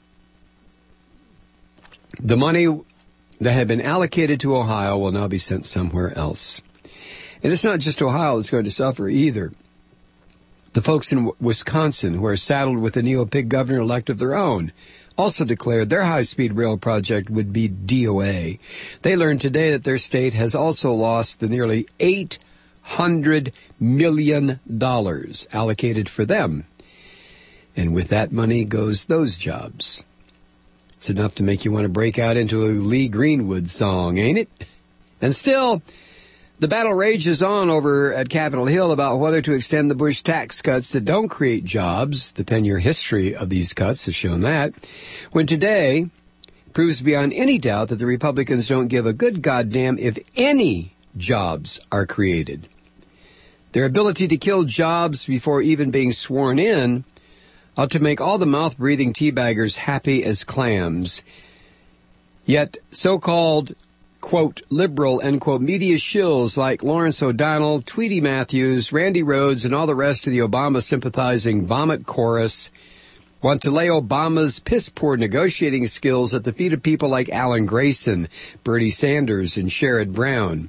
the money that had been allocated to Ohio will now be sent somewhere else. And it's not just Ohio that's going to suffer either. The folks in Wisconsin, who are saddled with a neo-pig governor-elect of their own, also declared their high-speed rail project would be DOA. They learned today that their state has also lost the nearly $800 million allocated for them. And with that money goes those jobs. It's enough to make you want to break out into a Lee Greenwood song, ain't it? And still, the battle rages on over at Capitol Hill about whether to extend the Bush tax cuts that don't create jobs. The 10-year history of these cuts has shown that. When today proves beyond any doubt that the Republicans don't give a good goddamn if any jobs are created. Their ability to kill jobs before even being sworn in ought to make all the mouth-breathing teabaggers happy as clams. Yet so-called, quote, liberal, end quote, media shills like Lawrence O'Donnell, Tweety Matthews, Randy Rhodes, and all the rest of the Obama-sympathizing vomit chorus want to lay Obama's piss-poor negotiating skills at the feet of people like Alan Grayson, Bernie Sanders, and Sherrod Brown.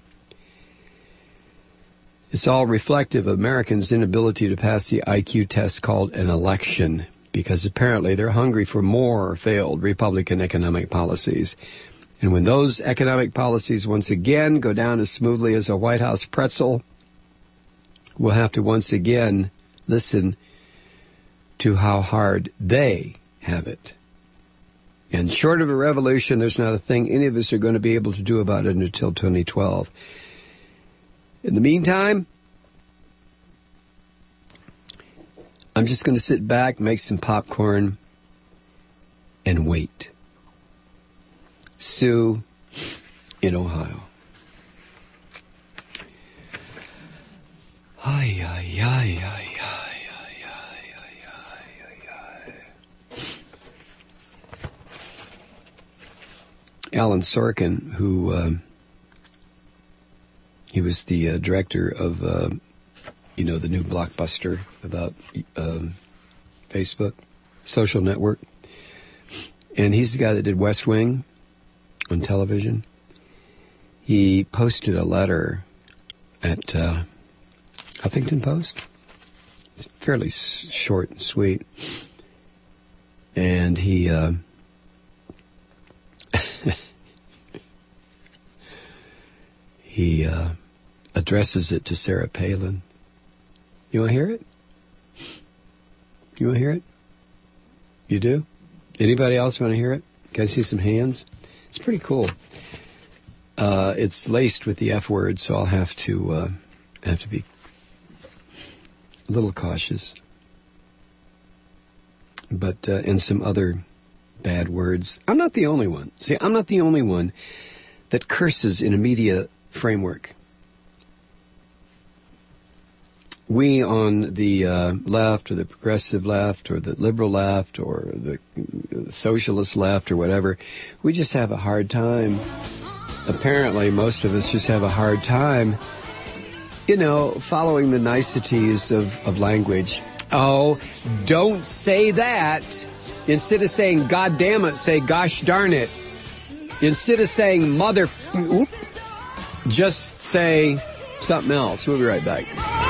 It's all reflective of Americans' inability to pass the IQ test called an election, because apparently they're hungry for more failed Republican economic policies. And when those economic policies once again go down as smoothly as a White House pretzel, we'll have to once again listen to how hard they have it. And short of a revolution, there's not a thing any of us are going to be able to do about it until 2012. In the meantime, I'm just going to sit back, make some popcorn, and wait. Sue in Ohio. Ay, ay, ay, ay, ay, ay, ay, ay, ay. Alan Sorkin, who he was the director of, the new blockbuster about Facebook, social network. And he's the guy that did West Wing on television. He posted a letter at Huffington Post. It's fairly short and sweet. And he he addresses it to Sarah Palin. You want to hear it? You want to hear it? You do? Anybody else want to hear it? Can I see some hands? It's pretty cool. It's laced with the F word, so I'll have to a little cautious. But, and some other bad words. I'm not the only one. See, I'm not the only one that curses in a media framework. We on the left, or the progressive left, or the liberal left, or the socialist left, or whatever, we just have a hard time. Apparently, most of us just have a hard time, following the niceties of language. Oh, don't say that. Instead of saying, God damn it, say, gosh darn it. Instead of saying, mother, just say something else. We'll be right back.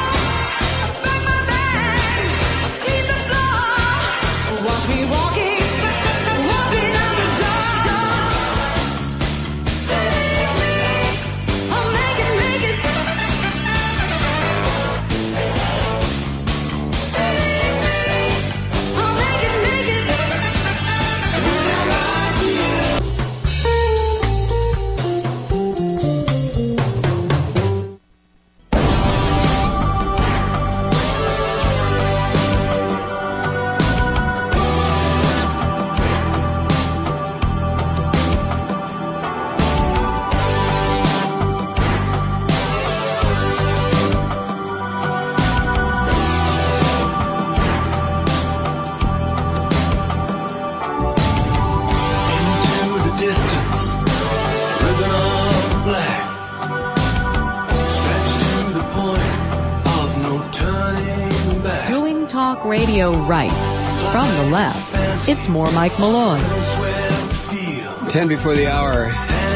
Radio right. From the left, it's more Mike Malone. 10 before the hour.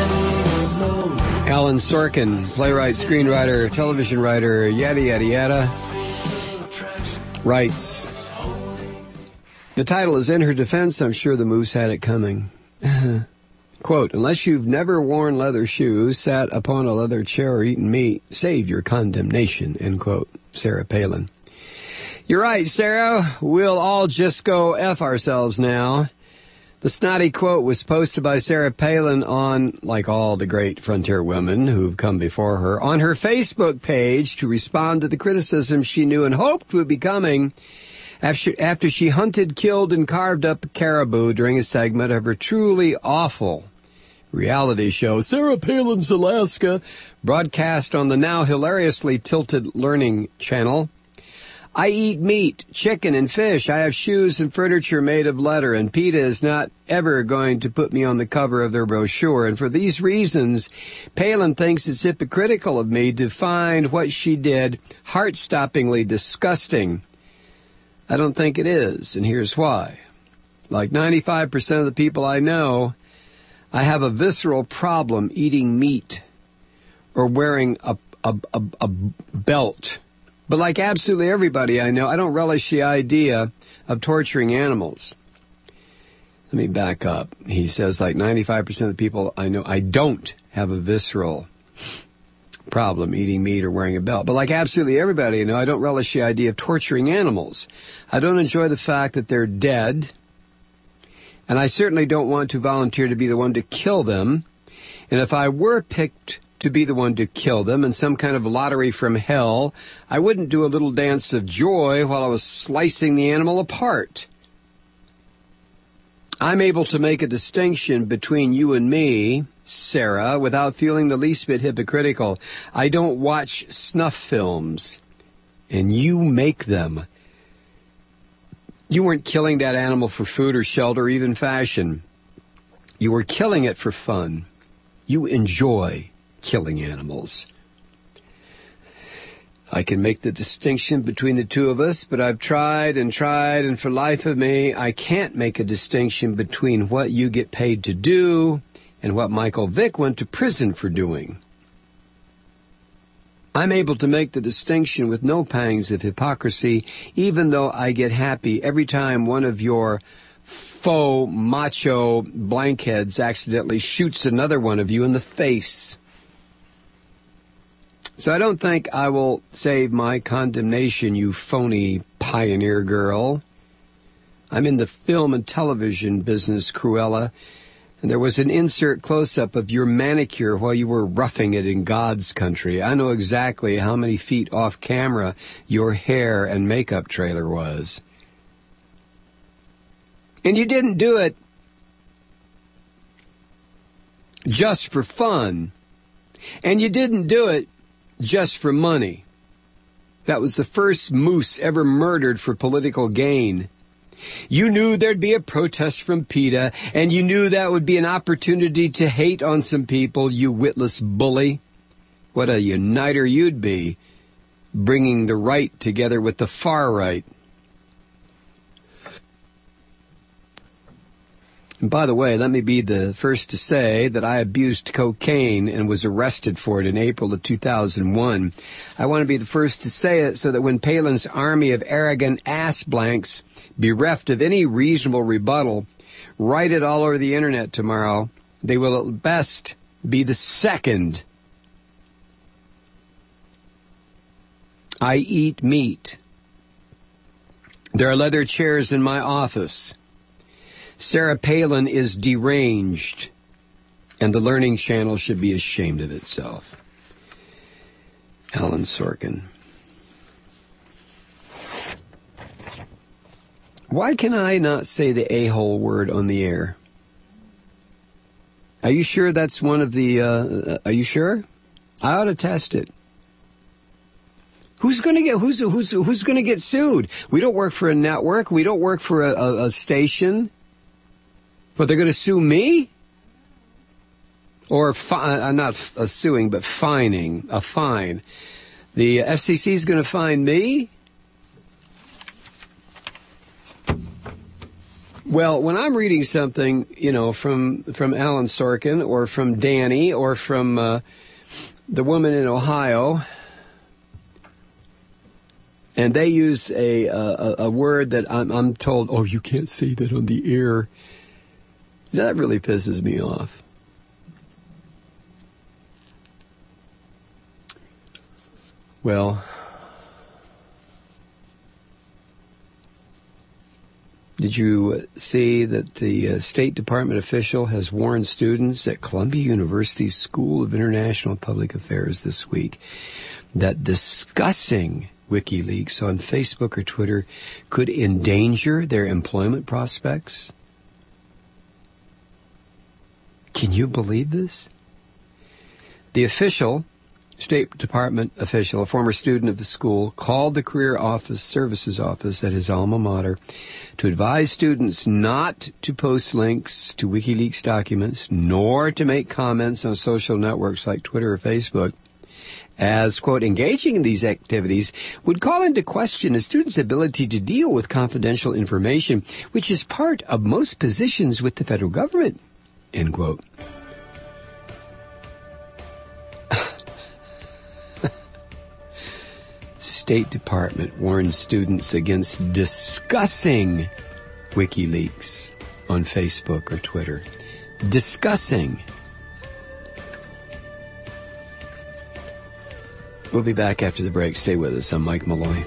Alan Sorkin, playwright, screenwriter, television writer, yada, yada, yada, writes, the title is In Her Defense. I'm sure the Moose had it coming. Quote, unless you've never worn leather shoes, sat upon a leather chair, or eaten meat, save your condemnation, end quote. Sarah Palin. You're right, Sarah. We'll all just go F ourselves now. The snotty quote was posted by Sarah Palin on, like all the great frontier women who've come before her, on her Facebook page to respond to the criticism she knew and hoped would be coming after she hunted, killed, and carved up a caribou during a segment of her truly awful reality show, Sarah Palin's Alaska, broadcast on the now hilariously tilted Learning Channel. I eat meat, chicken, and fish. I have shoes and furniture made of leather, and PETA is not ever going to put me on the cover of their brochure. And for these reasons, Palin thinks it's hypocritical of me to find what she did heart-stoppingly disgusting. I don't think it is, and here's why. Like 95% of the people I know, I have a visceral problem eating meat or wearing a belt. But like absolutely everybody I know, I don't relish the idea of torturing animals. Let me back up. He says like 95% of the people I know, I don't have a visceral problem eating meat or wearing a belt. But like absolutely everybody I know, I don't relish the idea of torturing animals. I don't enjoy the fact that they're dead. And I certainly don't want to volunteer to be the one to kill them. And if I were picked to be the one to kill them in some kind of lottery from hell, I wouldn't do a little dance of joy while I was slicing the animal apart. I'm able to make a distinction between you and me, Sarah, without feeling the least bit hypocritical. I don't watch snuff films, and you make them. You weren't killing that animal for food or shelter or even fashion. You were killing it for fun. You enjoy killing animals. I can make the distinction between the two of us, but I've tried, and for life of me, I can't make a distinction between what you get paid to do and what Michael Vick went to prison for doing. I'm able to make the distinction with no pangs of hypocrisy, even though I get happy every time one of your faux macho blankheads accidentally shoots another one of you in the face. So I don't think I will save my condemnation, you phony pioneer girl. I'm in the film and television business, Cruella, And there was an insert close-up of your manicure while you were roughing it in God's country. I know exactly how many feet off camera your hair and makeup trailer was. And you didn't do it just for fun. And you didn't do it just for money. That was the first moose ever murdered for political gain. You knew there'd be a protest from PETA, and you knew that would be an opportunity to hate on some people, you witless bully. What a uniter you'd be, bringing the right together with the far right. And by the way, let me be the first to say that I abused cocaine and was arrested for it in April of 2001. I want to be the first to say it so that when Palin's army of arrogant ass blanks, bereft of any reasonable rebuttal, write it all over the internet tomorrow, they will at best be the second. I eat meat. There are leather chairs in my office. Sarah Palin is deranged, and the Learning Channel should be ashamed of itself. Alan Sorkin. Why can I not say the a-hole word on the air? Are you sure that's one of the, are you sure? I ought to test it. Who's going to get sued? We don't work for a network. We don't work for a station. But they're going to sue me? Or, not suing, but fining, a fine. The FCC is going to fine me? Well, when I'm reading something, you know, from Alan Sorkin or from Danny or from the woman in Ohio, and they use a word that I'm told, oh, you can't say that on the air. That really pisses me off. Well, did you see that the State Department official has warned students at Columbia University's School of International Public Affairs this week that discussing WikiLeaks on Facebook or Twitter could endanger their employment prospects? Can you believe this? The official, State Department official, a former student of the school, called the Career Services Office at his alma mater to advise students not to post links to WikiLeaks documents, nor to make comments on social networks like Twitter or Facebook, as, quote, engaging in these activities would call into question a student's ability to deal with confidential information, which is part of most positions with the federal government, end quote. State Department warns students against discussing WikiLeaks on Facebook or Twitter. Discussing. We'll be back after the break. Stay with us. I'm Mike Malloy.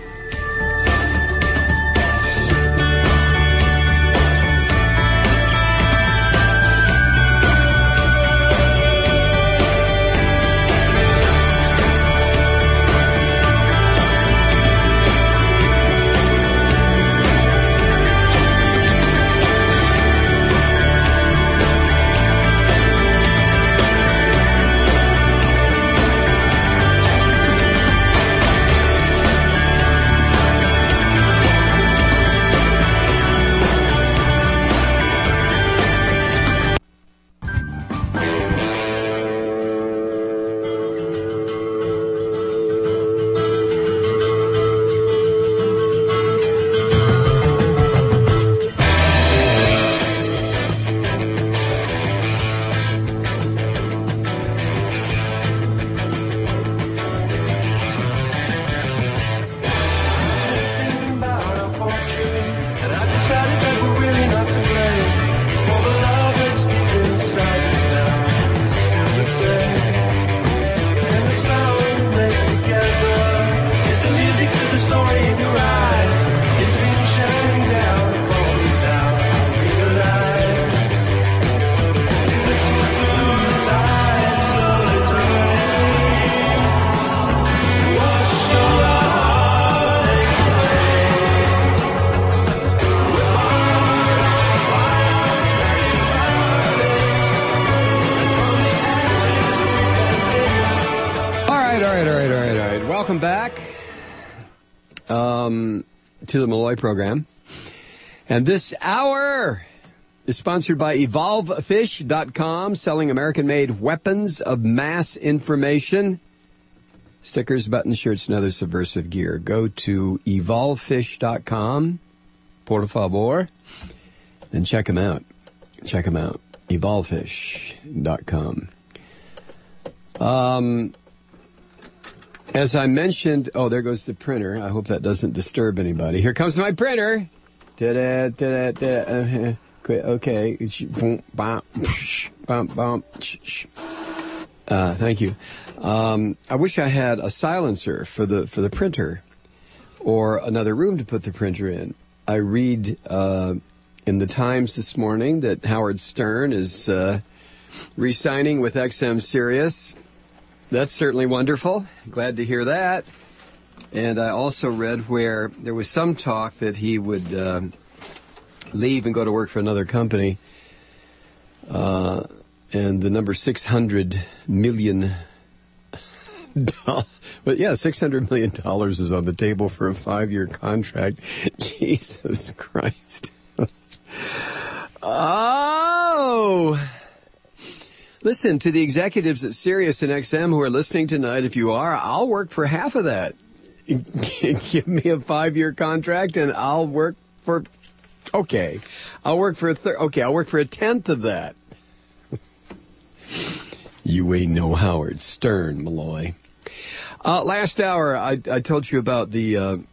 welcome back to the Malloy program. And this hour is sponsored by EvolveFish.com, selling American-made weapons of mass information. Stickers, buttons, shirts, and other subversive gear. Go to EvolveFish.com, por favor, and check them out. Check them out. EvolveFish.com. As I mentioned, there goes the printer. I hope that doesn't disturb anybody. Here comes my printer. Okay. Thank you. I wish I had a silencer for the printer, or another room to put the printer in. I read in the Times this morning that Howard Stern is re-signing with XM Sirius. That's certainly wonderful. Glad to hear that. And I also read where there was some talk that he would leave and go to work for another company. And the number $600 million. But yeah, $600 million is on the table for a 5-year contract. Jesus Christ. Oh! Listen, to the executives at Sirius and XM who are listening tonight, if you are, I'll work for half of that. Give me a 5-year contract and I'll work for, I'll work for a tenth of that. You ain't no Howard Stern, Malloy. Last hour, I told you about the,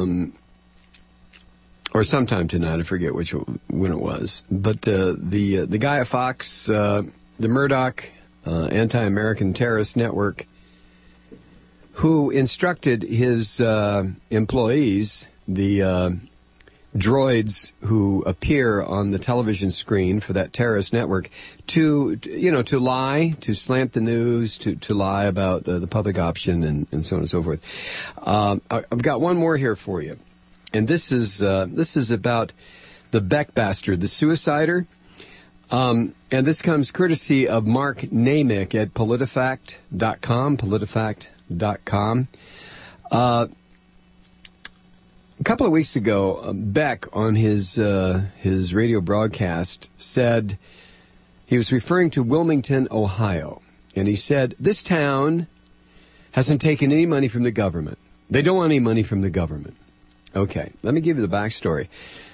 or sometime tonight, I forget when it was, but the guy at Fox, the Murdoch anti-American terrorist network, who instructed his employees, the droids who appear on the television screen for that terrorist network, to lie, to slant the news, to lie about the public option, and so on and so forth. I've got one more here for you, and this is about the Beck bastard, the suicider. And this comes courtesy of Mark Namick at PolitiFact.com, PolitiFact.com. A couple of weeks ago, Beck, on his radio broadcast, said he was referring to Wilmington, Ohio. And he said, this town hasn't taken any money from the government. They don't want any money from the government. Okay, let me give you the backstory.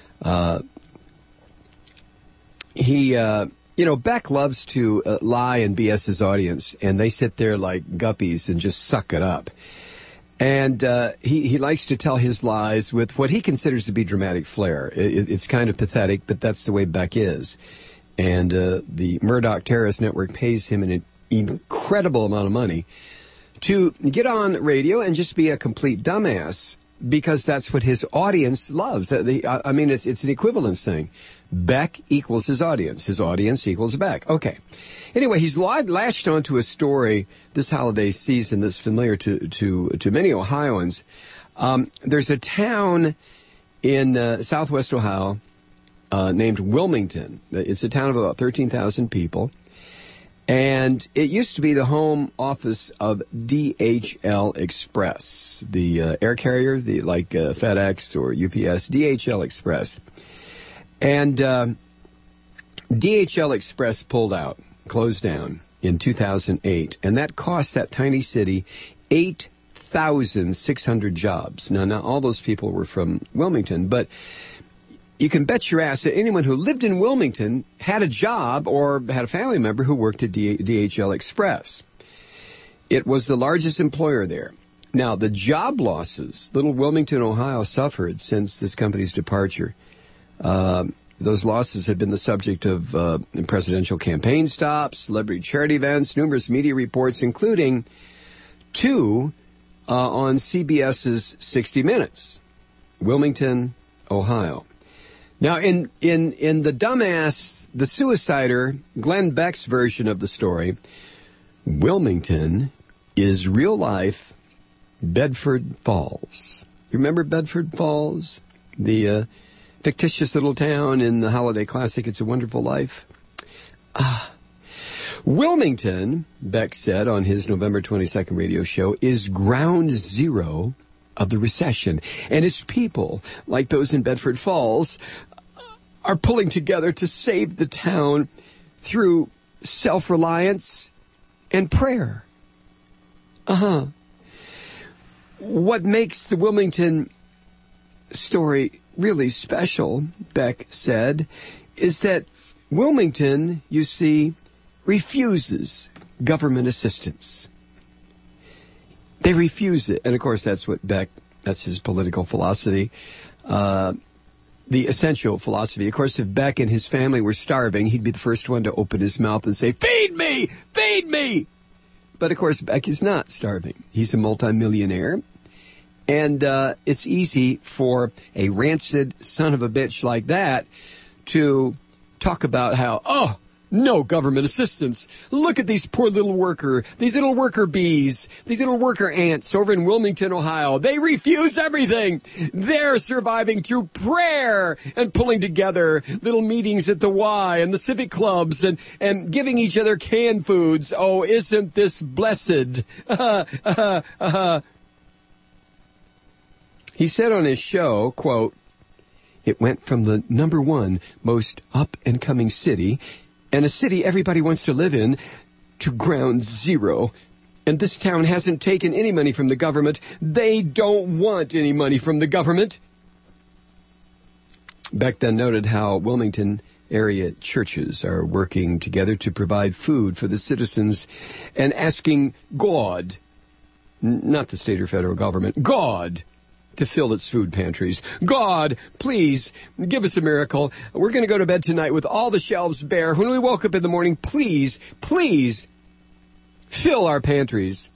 Beck loves to lie and BS his audience, and they sit there like guppies and just suck it up. And he likes to tell his lies with what he considers to be dramatic flair. It's kind of pathetic, but that's the way Beck is. And the Murdoch terrorist network pays him an incredible amount of money to get on radio and just be a complete dumbass, because that's what his audience loves. It's an equivalence thing. Beck equals his audience. His audience equals Beck. Okay. Anyway, he's latched onto a story this holiday season that's familiar to many Ohioans. There's a town in southwest Ohio named Wilmington. It's a town of about 13,000 people. And it used to be the home office of DHL Express, the air carrier, like FedEx or UPS, DHL Express. And DHL Express closed down in 2008, and that cost that tiny city 8,600 jobs. Now, not all those people were from Wilmington, but you can bet your ass that anyone who lived in Wilmington had a job or had a family member who worked at DHL Express. It was the largest employer there. Now, the job losses little Wilmington, Ohio suffered since this company's departure, those losses have been the subject of presidential campaign stops, celebrity charity events, numerous media reports, including 2 on CBS's 60 Minutes. Wilmington, Ohio. Now, in the dumbass, the suicider, Glenn Beck's version of the story, Wilmington is real life Bedford Falls. You remember Bedford Falls? The fictitious little town in the holiday classic, It's a Wonderful Life? Wilmington, Beck said on his November 22nd radio show, is ground zero of the recession. And its people, like those in Bedford Falls, are pulling together to save the town through self-reliance and prayer. What makes the Wilmington story really special, Beck said, is that Wilmington, you see, refuses government assistance. They refuse it. And of course, that's his political philosophy, the essential philosophy. Of course, if Beck and his family were starving, he'd be the first one to open his mouth and say, "Feed me! Feed me!" But of course, Beck is not starving. He's a multimillionaire. And it's easy for a rancid son of a bitch like that to talk about how, no government assistance. Look at these poor little these little worker bees, these little worker ants over in Wilmington, Ohio. They refuse everything. They're surviving through prayer and pulling together little meetings at the Y and the civic clubs and giving each other canned foods. Oh, isn't this blessed? He said on his show, quote, "It went from the number one most up-and-coming city, and a city everybody wants to live in, to ground zero. And this town hasn't taken any money from the government. They don't want any money from the government." Beck then noted how Wilmington area churches are working together to provide food for the citizens and asking God, not the state or federal government, God, to fill its food pantries. God, please give us a miracle. We're going to go to bed tonight with all the shelves bare. When we woke up in the morning, please, please fill our pantries.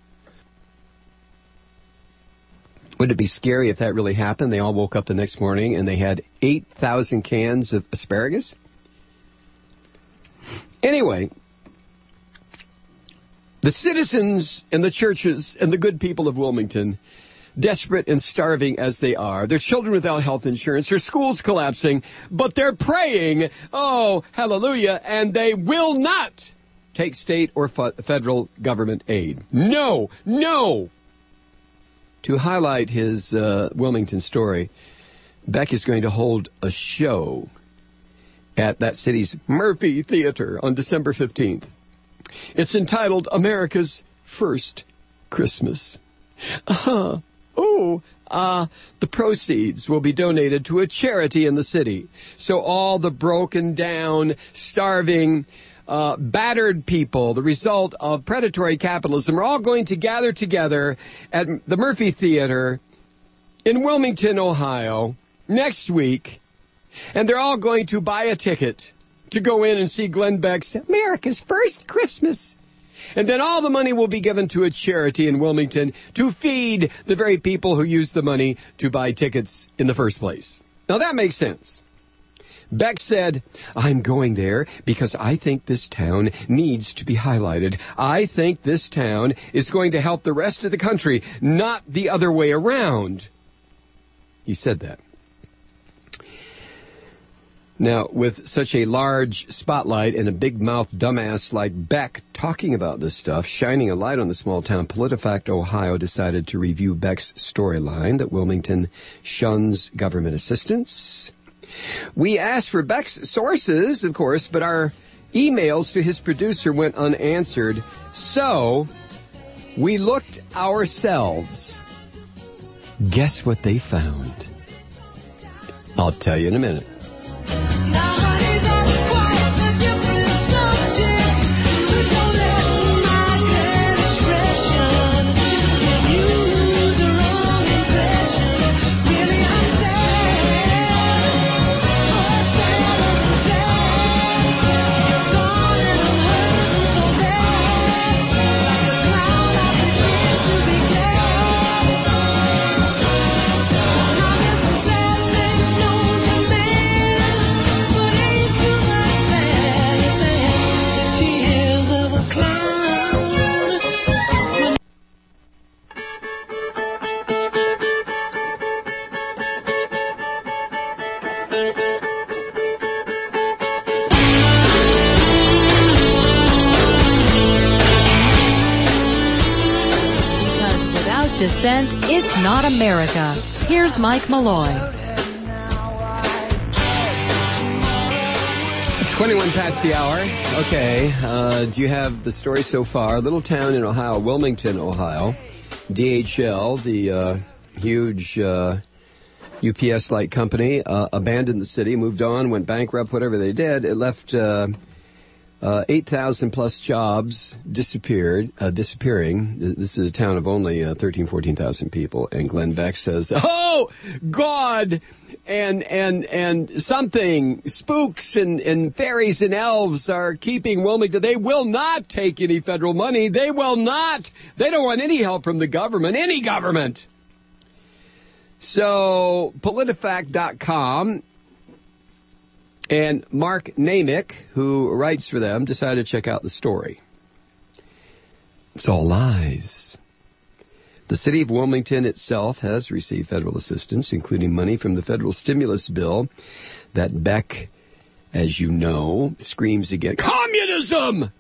Would it be scary if that really happened? They all woke up the next morning and they had 8,000 cans of asparagus? Anyway, the citizens and the churches and the good people of Wilmington, desperate and starving as they are, their children without health insurance, their schools collapsing, but they're praying, oh, hallelujah, and they will not take state or federal government aid. No, no. To highlight his Wilmington story, Beck is going to hold a show at that city's Murphy Theater on December 15th. It's entitled America's First Christmas. The proceeds will be donated to a charity in the city. So all the broken down, starving, battered people, the result of predatory capitalism, are all going to gather together at the Murphy Theater in Wilmington, Ohio, next week. And they're all going to buy a ticket to go in and see Glenn Beck's America's First Christmas. And then all the money will be given to a charity in Wilmington to feed the very people who used the money to buy tickets in the first place. Now that makes sense. Beck said, "I'm going there because I think this town needs to be highlighted. I think this town is going to help the rest of the country, not the other way around." He said that. Now, with such a large spotlight and a big-mouthed dumbass like Beck talking about this stuff, shining a light on the small town, PolitiFact Ohio decided to review Beck's storyline that Wilmington shuns government assistance. We asked for Beck's sources, of course, but our emails to his producer went unanswered. So we looked ourselves. Guess what they found? I'll tell you in a minute. dissent, it's not America. Here's Mike Malloy. 21 past the hour. Okay, do you have the story so far? Little town in Ohio, Wilmington, Ohio. DHL, the huge UPS-like company, abandoned the city, moved on, went bankrupt, whatever they did. It left 8,000 plus jobs disappearing. This is a town of only 13,000, 14,000 people. And Glenn Beck says, oh, God, and something, spooks and fairies and elves are keeping Wilmington. They will not take any federal money. They will not. They don't want any help from the government, any government. So, PolitiFact.com and Mark Namick, who writes for them, decided to check out the story. It's all lies. The city of Wilmington itself has received federal assistance, including money from the federal stimulus bill that Beck, as you know, screams against. Communism!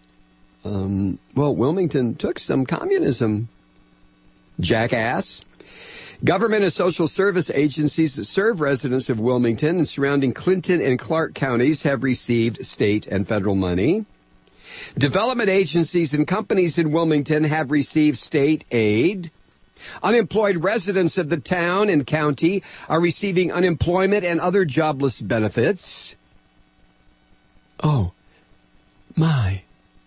Well, Wilmington took some communism, jackass. Government and social service agencies that serve residents of Wilmington and surrounding Clinton and Clark counties have received state and federal money. Development agencies and companies in Wilmington have received state aid. Unemployed residents of the town and county are receiving unemployment and other jobless benefits. Oh, my.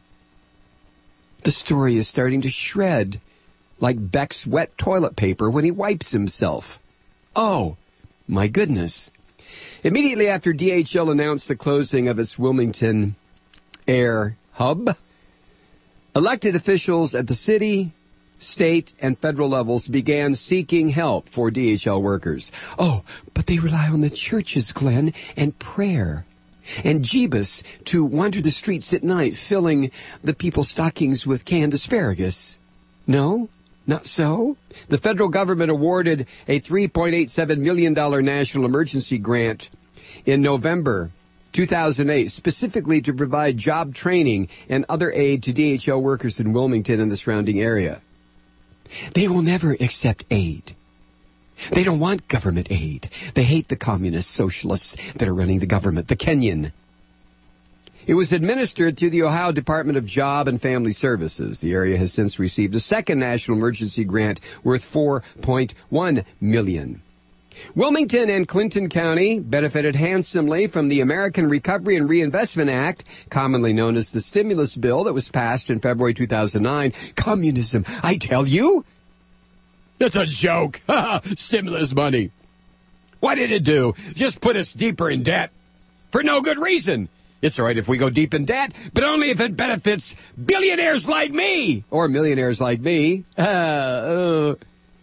The story is starting to shred like Beck's wet toilet paper when he wipes himself. Oh, my goodness. Immediately after DHL announced the closing of its Wilmington Air Hub, elected officials at the city, state, and federal levels began seeking help for DHL workers. Oh, but they rely on the churches, Glenn, and prayer. And Jeebus to wander the streets at night, filling the people's stockings with canned asparagus. No? Not so. The federal government awarded a $3.87 million national emergency grant in November 2008, specifically to provide job training and other aid to DHL workers in Wilmington and the surrounding area. They will never accept aid. They don't want government aid. They hate the communist socialists that are running the government, the Kenyan. It was administered through the Ohio Department of Job and Family Services. The area has since received a second national emergency grant worth $4.1 million. Wilmington and Clinton County benefited handsomely from the American Recovery and Reinvestment Act, commonly known as the stimulus bill that was passed in February 2009. Communism, I tell you. That's a joke. Stimulus money. What did it do? Just put us deeper in debt. For no good reason. It's all right if we go deep in debt, but only if it benefits billionaires like me or millionaires like me. The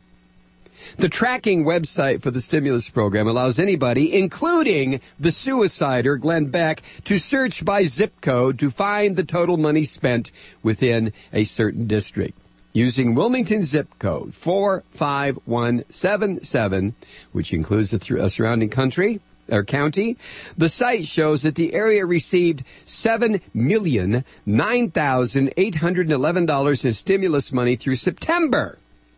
tracking website for the stimulus program allows anybody, including the suicider Glenn Beck, to search by zip code to find the total money spent within a certain district. Using Wilmington zip code 45177, which includes the surrounding county, the site shows that the area received $7,009,811 in stimulus money through September.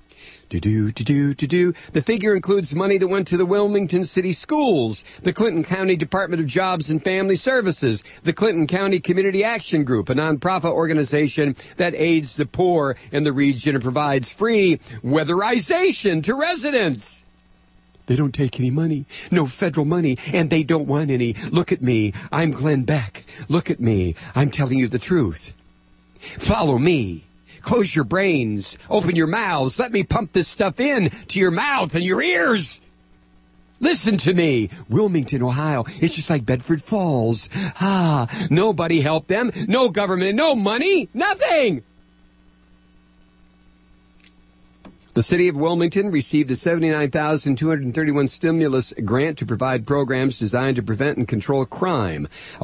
The figure includes money that went to the Wilmington City Schools, the Clinton County Department of Jobs and Family Services, the Clinton County Community Action Group, a nonprofit organization that aids the poor in the region and provides free weatherization to residents. They don't take any money, no federal money, and they don't want any. Look at me. I'm Glenn Beck. Look at me. I'm telling you the truth. Follow me. Close your brains. Open your mouths. Let me pump this stuff in to your mouth and your ears. Listen to me. Wilmington, Ohio. It's just like Bedford Falls. Nobody helped them. No government. No money. Nothing. The city of Wilmington received a $79,231 stimulus grant to provide programs designed to prevent and control crime, a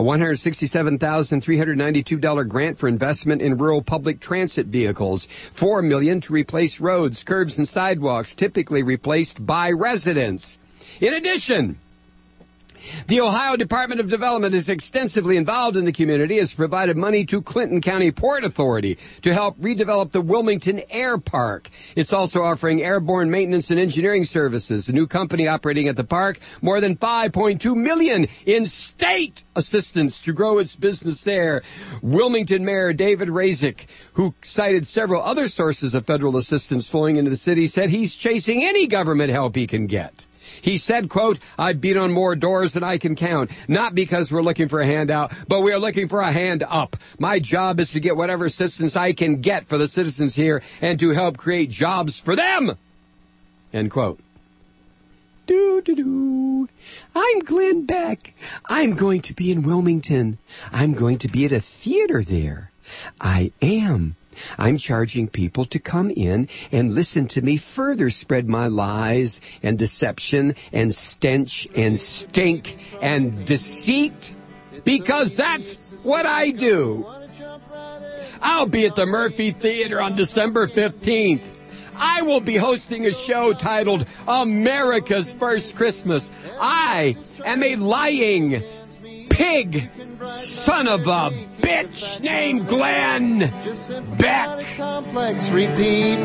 $167,392 grant for investment in rural public transit vehicles, $4 million to replace roads, curbs, and sidewalks typically replaced by residents. In addition, The Ohio Department of Development is extensively involved in the community, has provided money to Clinton County Port Authority to help redevelop the Wilmington Air Park. It's also offering airborne maintenance and engineering services. A new company operating at the park, more than $5.2 million in state assistance to grow its business there. Wilmington Mayor David Razik, who cited several other sources of federal assistance flowing into the city, said he's chasing any government help he can get. He said, quote, I beat on more doors than I can count, not because we're looking for a handout, but we are looking for a hand up. My job is to get whatever assistance I can get for the citizens here and to help create jobs for them, end quote. Do-do-do. I'm Glenn Beck. I'm going to be in Wilmington. I'm going to be at a theater there. I am. I'm charging people to come in and listen to me further spread my lies and deception and stench and stink and deceit, because that's what I do. I'll be at the Murphy Theater on December 15th. I will be hosting a show titled America's First Christmas. I am a lying pig son of a bitch named Glenn Beck. Complex, repeat.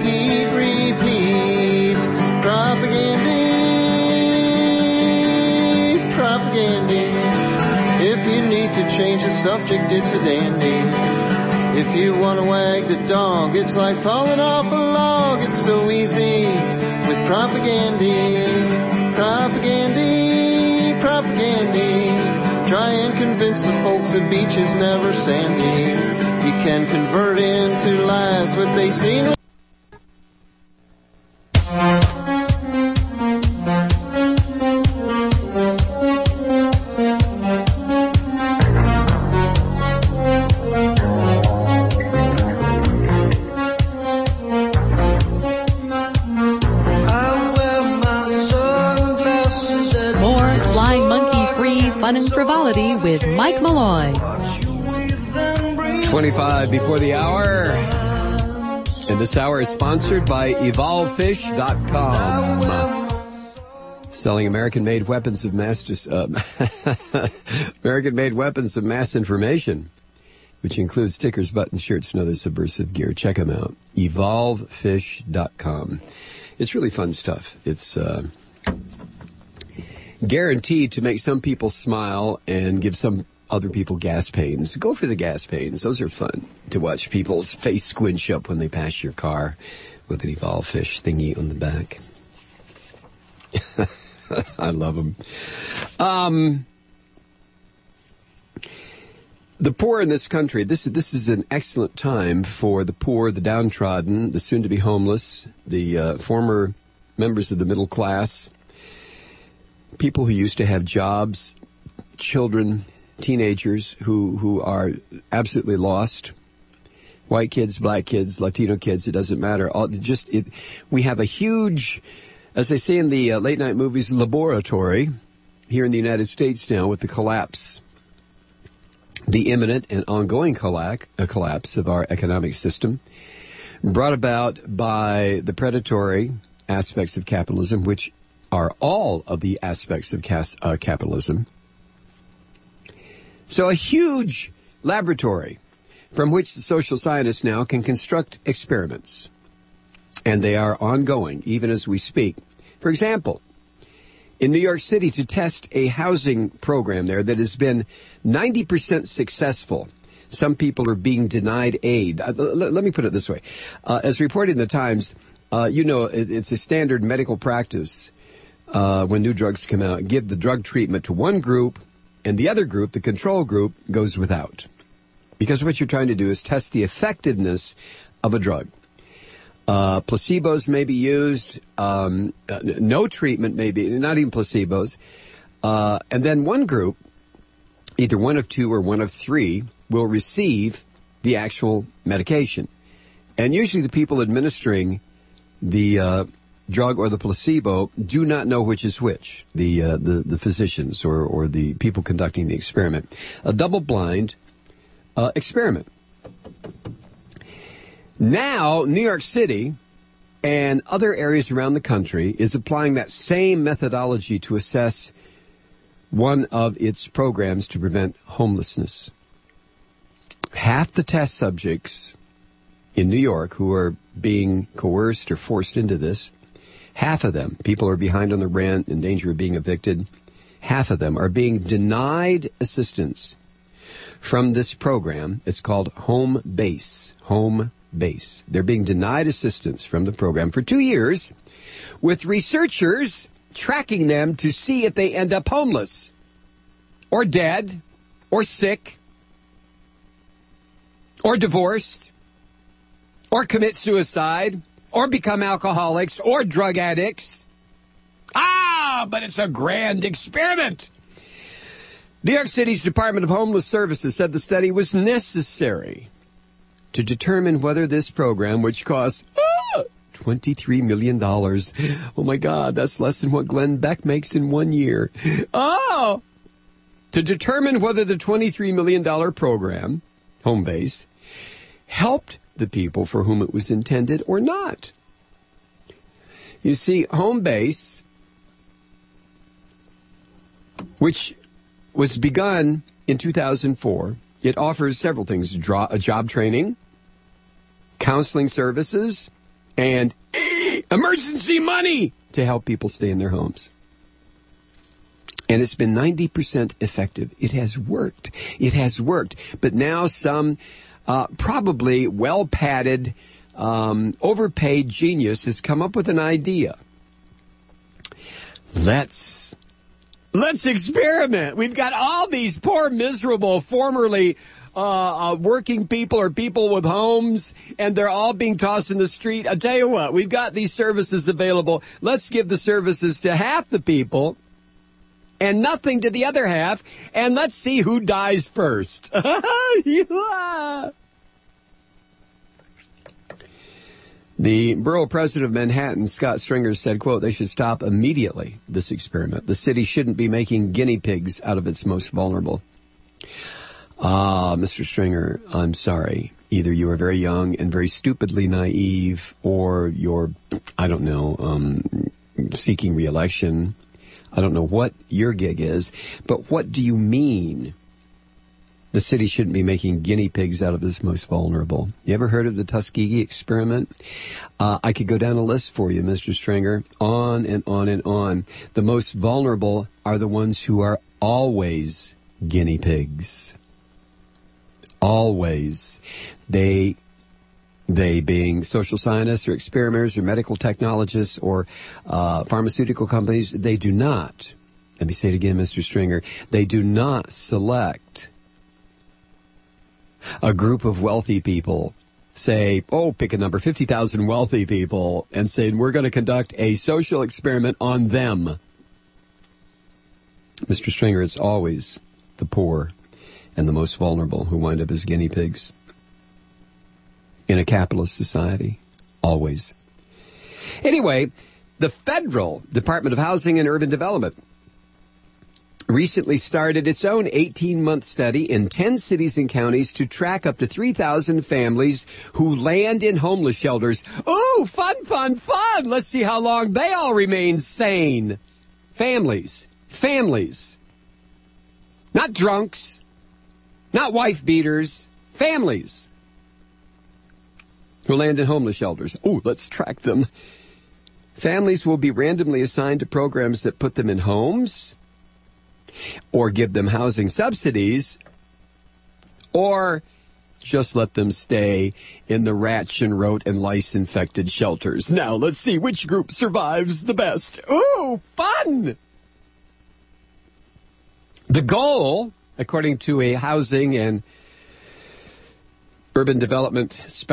Propaganda. If you need to change the subject, it's a dandy. If you want to wag the dog, it's like falling off a log. It's so easy with propaganda. Try and convince the folks the beach is never sandy. You can convert into lies what they see. And frivolity with Mike Malloy. 25 before the hour. And this hour is sponsored by EvolveFish.com. Selling American-made weapons of mass American-made weapons of mass information, which includes stickers, buttons, shirts, and other subversive gear. Check them out. EvolveFish.com. It's really fun stuff. It's guaranteed to make some people smile and give some other people gas pains. Go for the gas pains. Those are fun to watch people's face squinch up when they pass your car with an Evolve Fish thingy on the back. I love them. The poor in this country, this is an excellent time for the poor, the downtrodden, the soon-to-be homeless, the former members of the middle class, people who used to have jobs, children, teenagers who are absolutely lost. White kids, black kids, Latino kids, it doesn't matter. We have a huge, as they say in the late night movies, laboratory here in the United States now with the collapse, the imminent and ongoing collapse of our economic system, brought about by the predatory aspects of capitalism, which are all of the aspects of capitalism. So a huge laboratory from which the social scientists now can construct experiments. And they are ongoing, even as we speak. For example, in New York City, to test a housing program there that has been 90% successful. Some people are being denied aid. Let me put it this way. As reported in the Times, it's a standard medical practice when new drugs come out, give the drug treatment to one group, and the other group, the control group, goes without. Because what you're trying to do is test the effectiveness of a drug. Placebos may be used, no treatment may be, not even placebos. And then one group, either one of two or one of three, will receive the actual medication. And usually the people administering the drug or the placebo do not know which is which, the physicians or the people conducting the experiment. A double-blind experiment. Now, New York City and other areas around the country is applying that same methodology to assess one of its programs to prevent homelessness. Half the test subjects in New York who are being coerced or forced into this, half of them, people are behind on the rent, in danger of being evicted, half of them are being denied assistance from this program. It's called Home Base. Home Base. They're being denied assistance from the program for 2 years, with researchers tracking them to see if they end up homeless or dead or sick or divorced or commit suicide or become alcoholics or drug addicts. But it's a grand experiment. New York City's Department of Homeless Services said the study was necessary to determine whether this program, which costs $23 million. Oh, my God, that's less than what Glenn Beck makes in 1 year. To determine whether the $23 million program, Home Base, helped the people for whom it was intended or not. You see, Home Base, which was begun in 2004, it offers several things: job training, counseling services, and emergency money to help people stay in their homes. And it's been 90% effective. It has worked. It has worked. But now some probably well-padded, overpaid genius has come up with an idea. Let's experiment. We've got all these poor, miserable, formerly working people or people with homes, and they're all being tossed in the street. I'll tell you what, we've got these services available. Let's give the services to half the people and nothing to the other half, and let's see who dies first. The borough president of Manhattan, Scott Stringer, said, quote, "They should stop immediately this experiment. The city shouldn't be making guinea pigs out of its most vulnerable." Mr. Stringer, I'm sorry. Either you are very young and very stupidly naive, or you're, I don't know, seeking re-election. I don't know what your gig is, but what do you mean the city shouldn't be making guinea pigs out of its most vulnerable? You ever heard of the Tuskegee experiment? I could go down a list for you, Mr. Stringer, on and on and on. The most vulnerable are the ones who are always guinea pigs. Always. They being social scientists or experimenters or medical technologists or pharmaceutical companies, they do not, let me say it again, Mr. Stringer, they do not select a group of wealthy people, say, pick a number, 50,000 wealthy people, and say, we're going to conduct a social experiment on them. Mr. Stringer, it's always the poor and the most vulnerable who wind up as guinea pigs in a capitalist society. Always. Anyway, the federal Department of Housing and Urban Development recently started its own 18-month study in 10 cities and counties to track up to 3,000 families who land in homeless shelters. Ooh, fun, fun, fun! Let's see how long they all remain sane. Families. Not drunks. Not wife beaters. Families who land in homeless shelters. Ooh, let's track them. Families will be randomly assigned to programs that put them in homes, or give them housing subsidies, or just let them stay in the rat and rote and lice-infected shelters. Now, let's see which group survives the best. Ooh, fun! The goal, according to a housing and urban development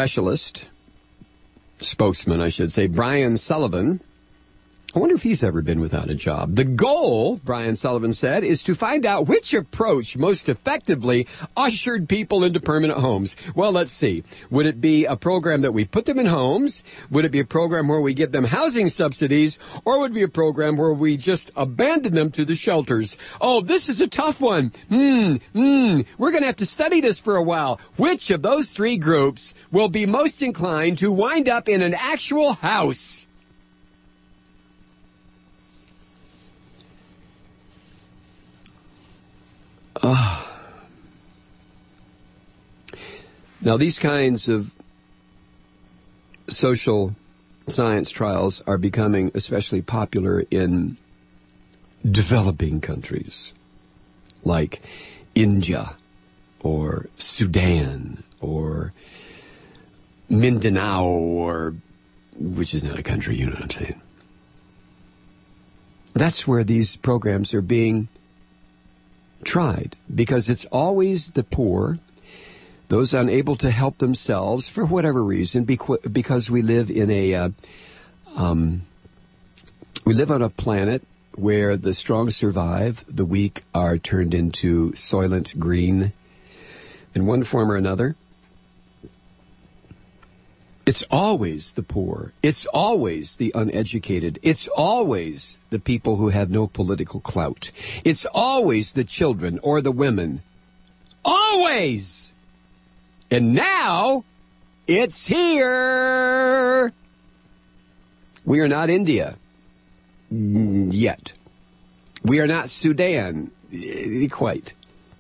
spokesman, I should say, Brian Sullivan. I wonder if he's ever been without a job. The goal, Brian Sullivan said, is to find out which approach most effectively ushered people into permanent homes. Well, let's see. Would it be a program that we put them in homes? Would it be a program where we give them housing subsidies? Or would it be a program where we just abandon them to the shelters? Oh, this is a tough one. We're going to have to study this for a while. Which of those three groups will be most inclined to wind up in an actual house? Now, these kinds of social science trials are becoming especially popular in developing countries like India or Sudan or Mindanao, or which is not a country, you know what I'm saying. That's where these programs are being tried, because it's always the poor, those unable to help themselves for whatever reason, because we live in we live on a planet where the strong survive, the weak are turned into soylent green in one form or another. It's always the poor. It's always the uneducated. It's always the people who have no political clout. It's always the children or the women. Always! And now, it's here! We are not India. Yet. We are not Sudan. Quite.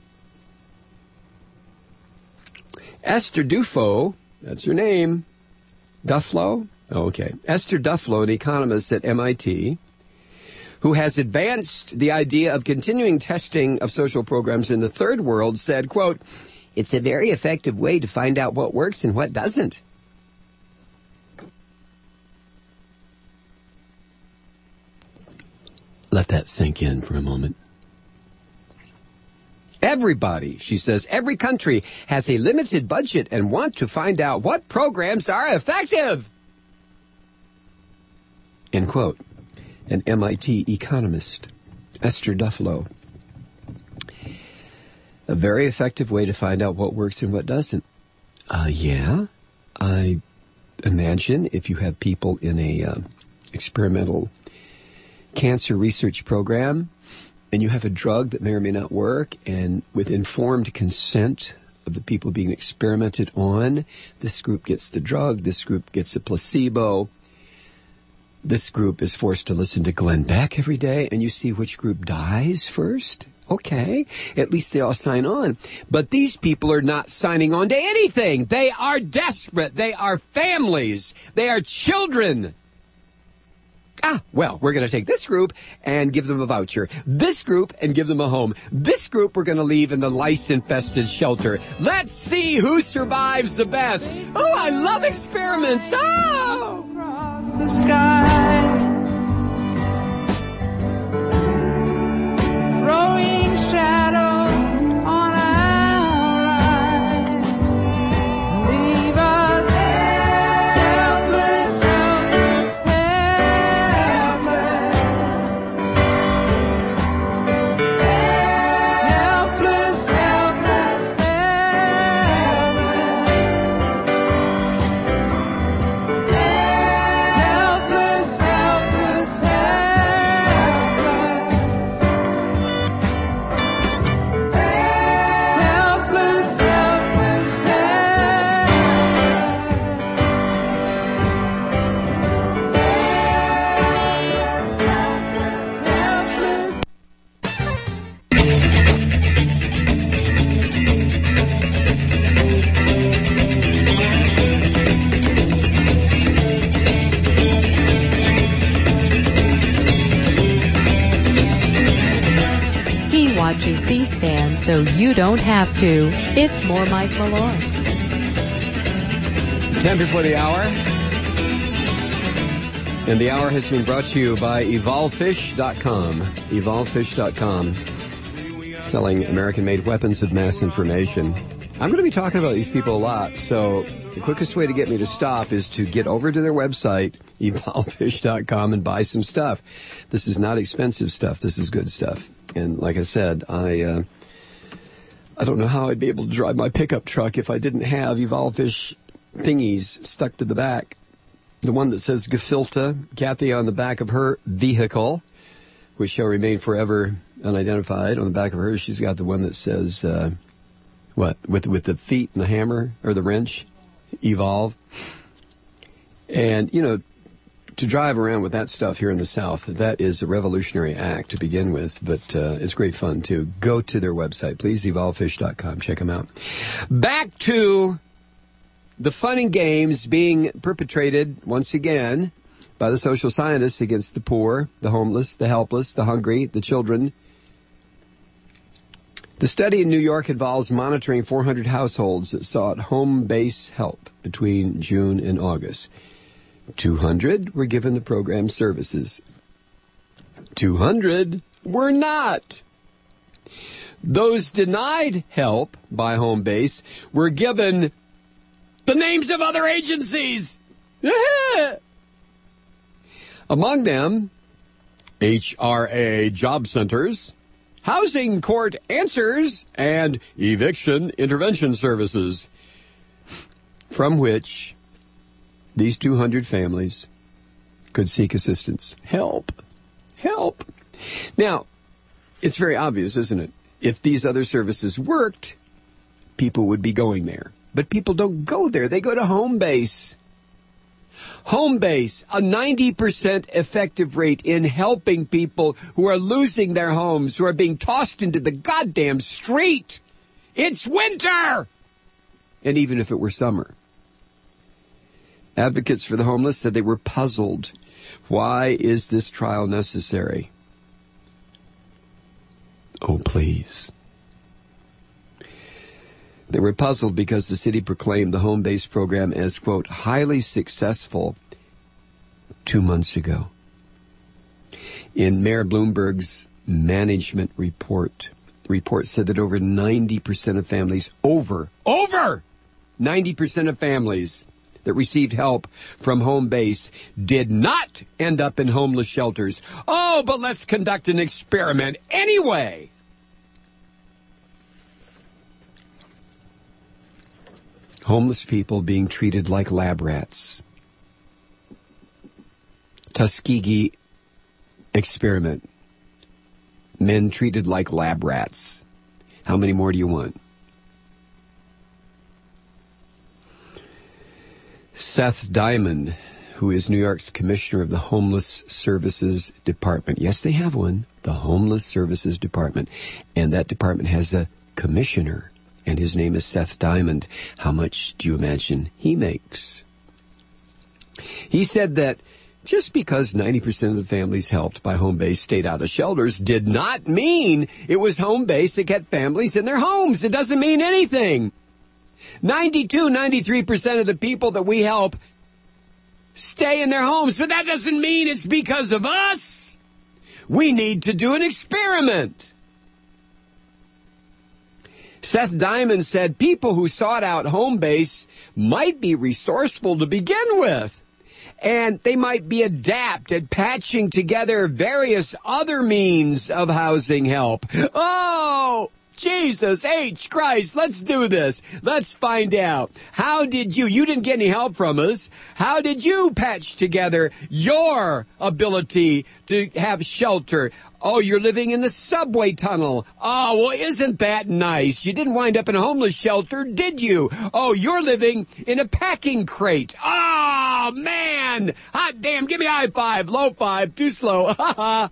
Esther Duflo, that's her name. Duflo? Okay. Esther Duflo, an economist at MIT, who has advanced the idea of continuing testing of social programs in the third world, said, quote, "It's a very effective way to find out what works and what doesn't." Let that sink in for a moment. Everybody, she says, every country has a limited budget and want to find out what programs are effective. End quote. An MIT economist, Esther Duflo. A very effective way to find out what works and what doesn't. Yeah, I imagine if you have people in a experimental cancer research program, and you have a drug that may or may not work, and with informed consent of the people being experimented on, this group gets the drug, this group gets a placebo, this group is forced to listen to Glenn Beck every day, and you see which group dies first. Okay, at least they all sign on. But these people are not signing on to anything. They are desperate. They are families. They are children. Well, we're going to take this group and give them a voucher. This group and give them a home. This group we're going to leave in the lice-infested shelter. Let's see who survives the best. Oh, I love experiments. Oh! Across the sky, throwing shadows on our eyes. Leave us helpless, helpless, helpless. Helpless, helpless, helpless. Helpless, helpless, helpless. Helpless, helpless, helpless. He watches C-SPAN so you don't have to. It's more Mike Malloy. 10 before the hour. And the hour has been brought to you by EvolveFish.com. EvolveFish.com. Selling American-made weapons of mass information. I'm going to be talking about these people a lot, so the quickest way to get me to stop is to get over to their website, EvolveFish.com, and buy some stuff. This is not expensive stuff. This is good stuff. And like I said, I don't know how I'd be able to drive my pickup truck if I didn't have EvolveFish thingies stuck to the back. The one that says Gefilte, Kathy, on the back of her vehicle, which shall remain forever unidentified. On the back of her, she's got the one that says, with the feet and the hammer, or the wrench, Evolve. And, to drive around with that stuff here in the South, that is a revolutionary act to begin with, but it's great fun, too. Go to their website, please, evolvefish.com. Check them out. Back to the fun and games being perpetrated, once again, by the social scientists against the poor, the homeless, the helpless, the hungry, the children. The study in New York involves monitoring 400 households that sought home-based help between June and August. 200 were given the program services. 200 were not. Those denied help by Home Base were given the names of other agencies. Among them, HRA Job Centers, Housing Court Answers, and Eviction Intervention Services, from which these 200 families could seek assistance. Help. Now, it's very obvious, isn't it? If these other services worked, people would be going there. But people don't go there. They go to Home Base. Home Base, a 90% effective rate in helping people who are losing their homes, who are being tossed into the goddamn street. It's winter! And even if it were summer. Advocates for the homeless said they were puzzled. Why is this trial necessary? Oh, please. They were puzzled because the city proclaimed the home-based program as, quote, highly successful 2 months ago. In Mayor Bloomberg's management report said that over 90% of families, over 90% of families that received help from Home Base did not end up in homeless shelters. Oh, but let's conduct an experiment anyway. Homeless people being treated like lab rats. Tuskegee experiment. Men treated like lab rats. How many more do you want? Seth Diamond, who is New York's commissioner of the Homeless Services Department. Yes, they have one, the Homeless Services Department. And that department has a commissioner, and his name is Seth Diamond. How much do you imagine he makes? He said that just because 90% of the families helped by Home Base stayed out of shelters did not mean it was Home Base that kept families in their homes. It doesn't mean anything. 93% of the people that we help stay in their homes, but that doesn't mean it's because of us. We need to do an experiment. Seth Diamond said people who sought out Home Base might be resourceful to begin with, and they might be adept at patching together various other means of housing help. Oh, Jesus H. Christ, let's do this. Let's find out. How did you didn't get any help from us. How did you patch together your ability to have shelter? Oh, you're living in the subway tunnel. Oh, well, isn't that nice? You didn't wind up in a homeless shelter, did you? Oh, you're living in a packing crate. Oh, man. Hot damn, give me a high five, low five, too slow. Ha ha.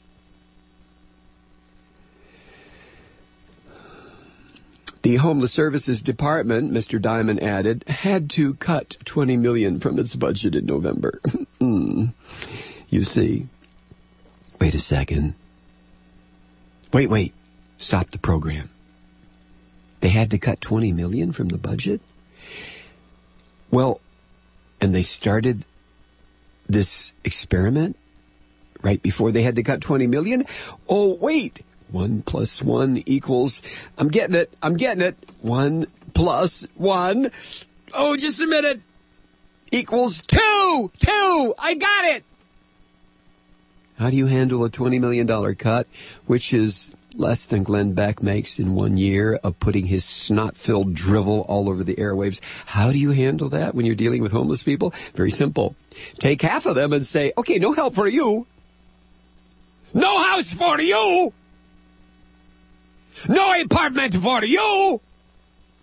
The Homeless Services Department, Mr. Diamond added, had to cut $20 million from its budget in November. You see. Wait a second. Wait. Stop the program. They had to cut $20 million from the budget? Well, and they started this experiment right before they had to cut $20 million? Oh, wait. 1 + 1 equals, I'm getting it. 1 + 1. Oh, just a minute. Equals 2. 2. I got it. How do you handle a $20 million cut, which is less than Glenn Beck makes in 1 year of putting his snot-filled drivel all over the airwaves? How do you handle that when you're dealing with homeless people? Very simple. Take half of them and say, okay, no help for you. No house for you. No apartment for you!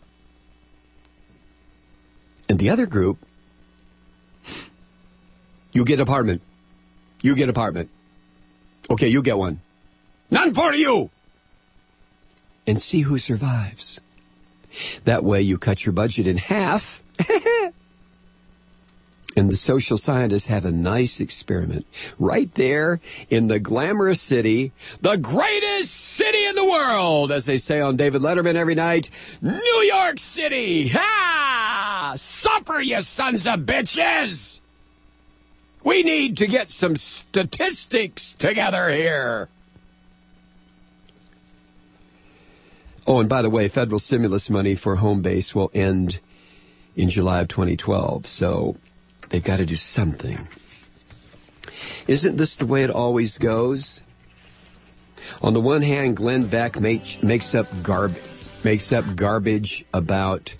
And the other group, You get apartment. You get apartment. Okay, you get one. None for you! And see who survives. That way you cut your budget in half. And the social scientists have a nice experiment right there in the glamorous city, the greatest city in the world, as they say on David Letterman every night, New York City. Ha! Suffer, you sons of bitches! We need to get some statistics together here. Oh, and by the way, federal stimulus money for home base will end in July of 2012, so they've got to do something. Isn't this the way it always goes? On the one hand, Glenn Beck makes up garbage about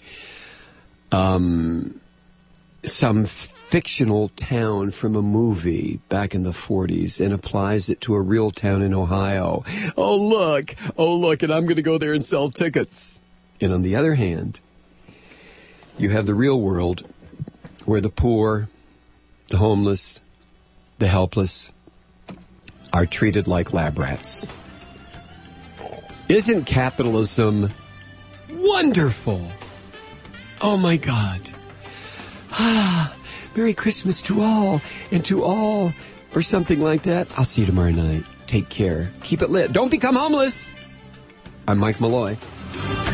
some fictional town from a movie back in the 40s and applies it to a real town in Ohio. Oh, look, and I'm going to go there and sell tickets. And on the other hand, you have the real world where the poor, the homeless, the helpless are treated like lab rats. Isn't capitalism wonderful? Oh, my God. Merry Christmas to all, and to all, or something like that. I'll see you tomorrow night. Take care. Keep it lit. Don't become homeless. I'm Mike Malloy.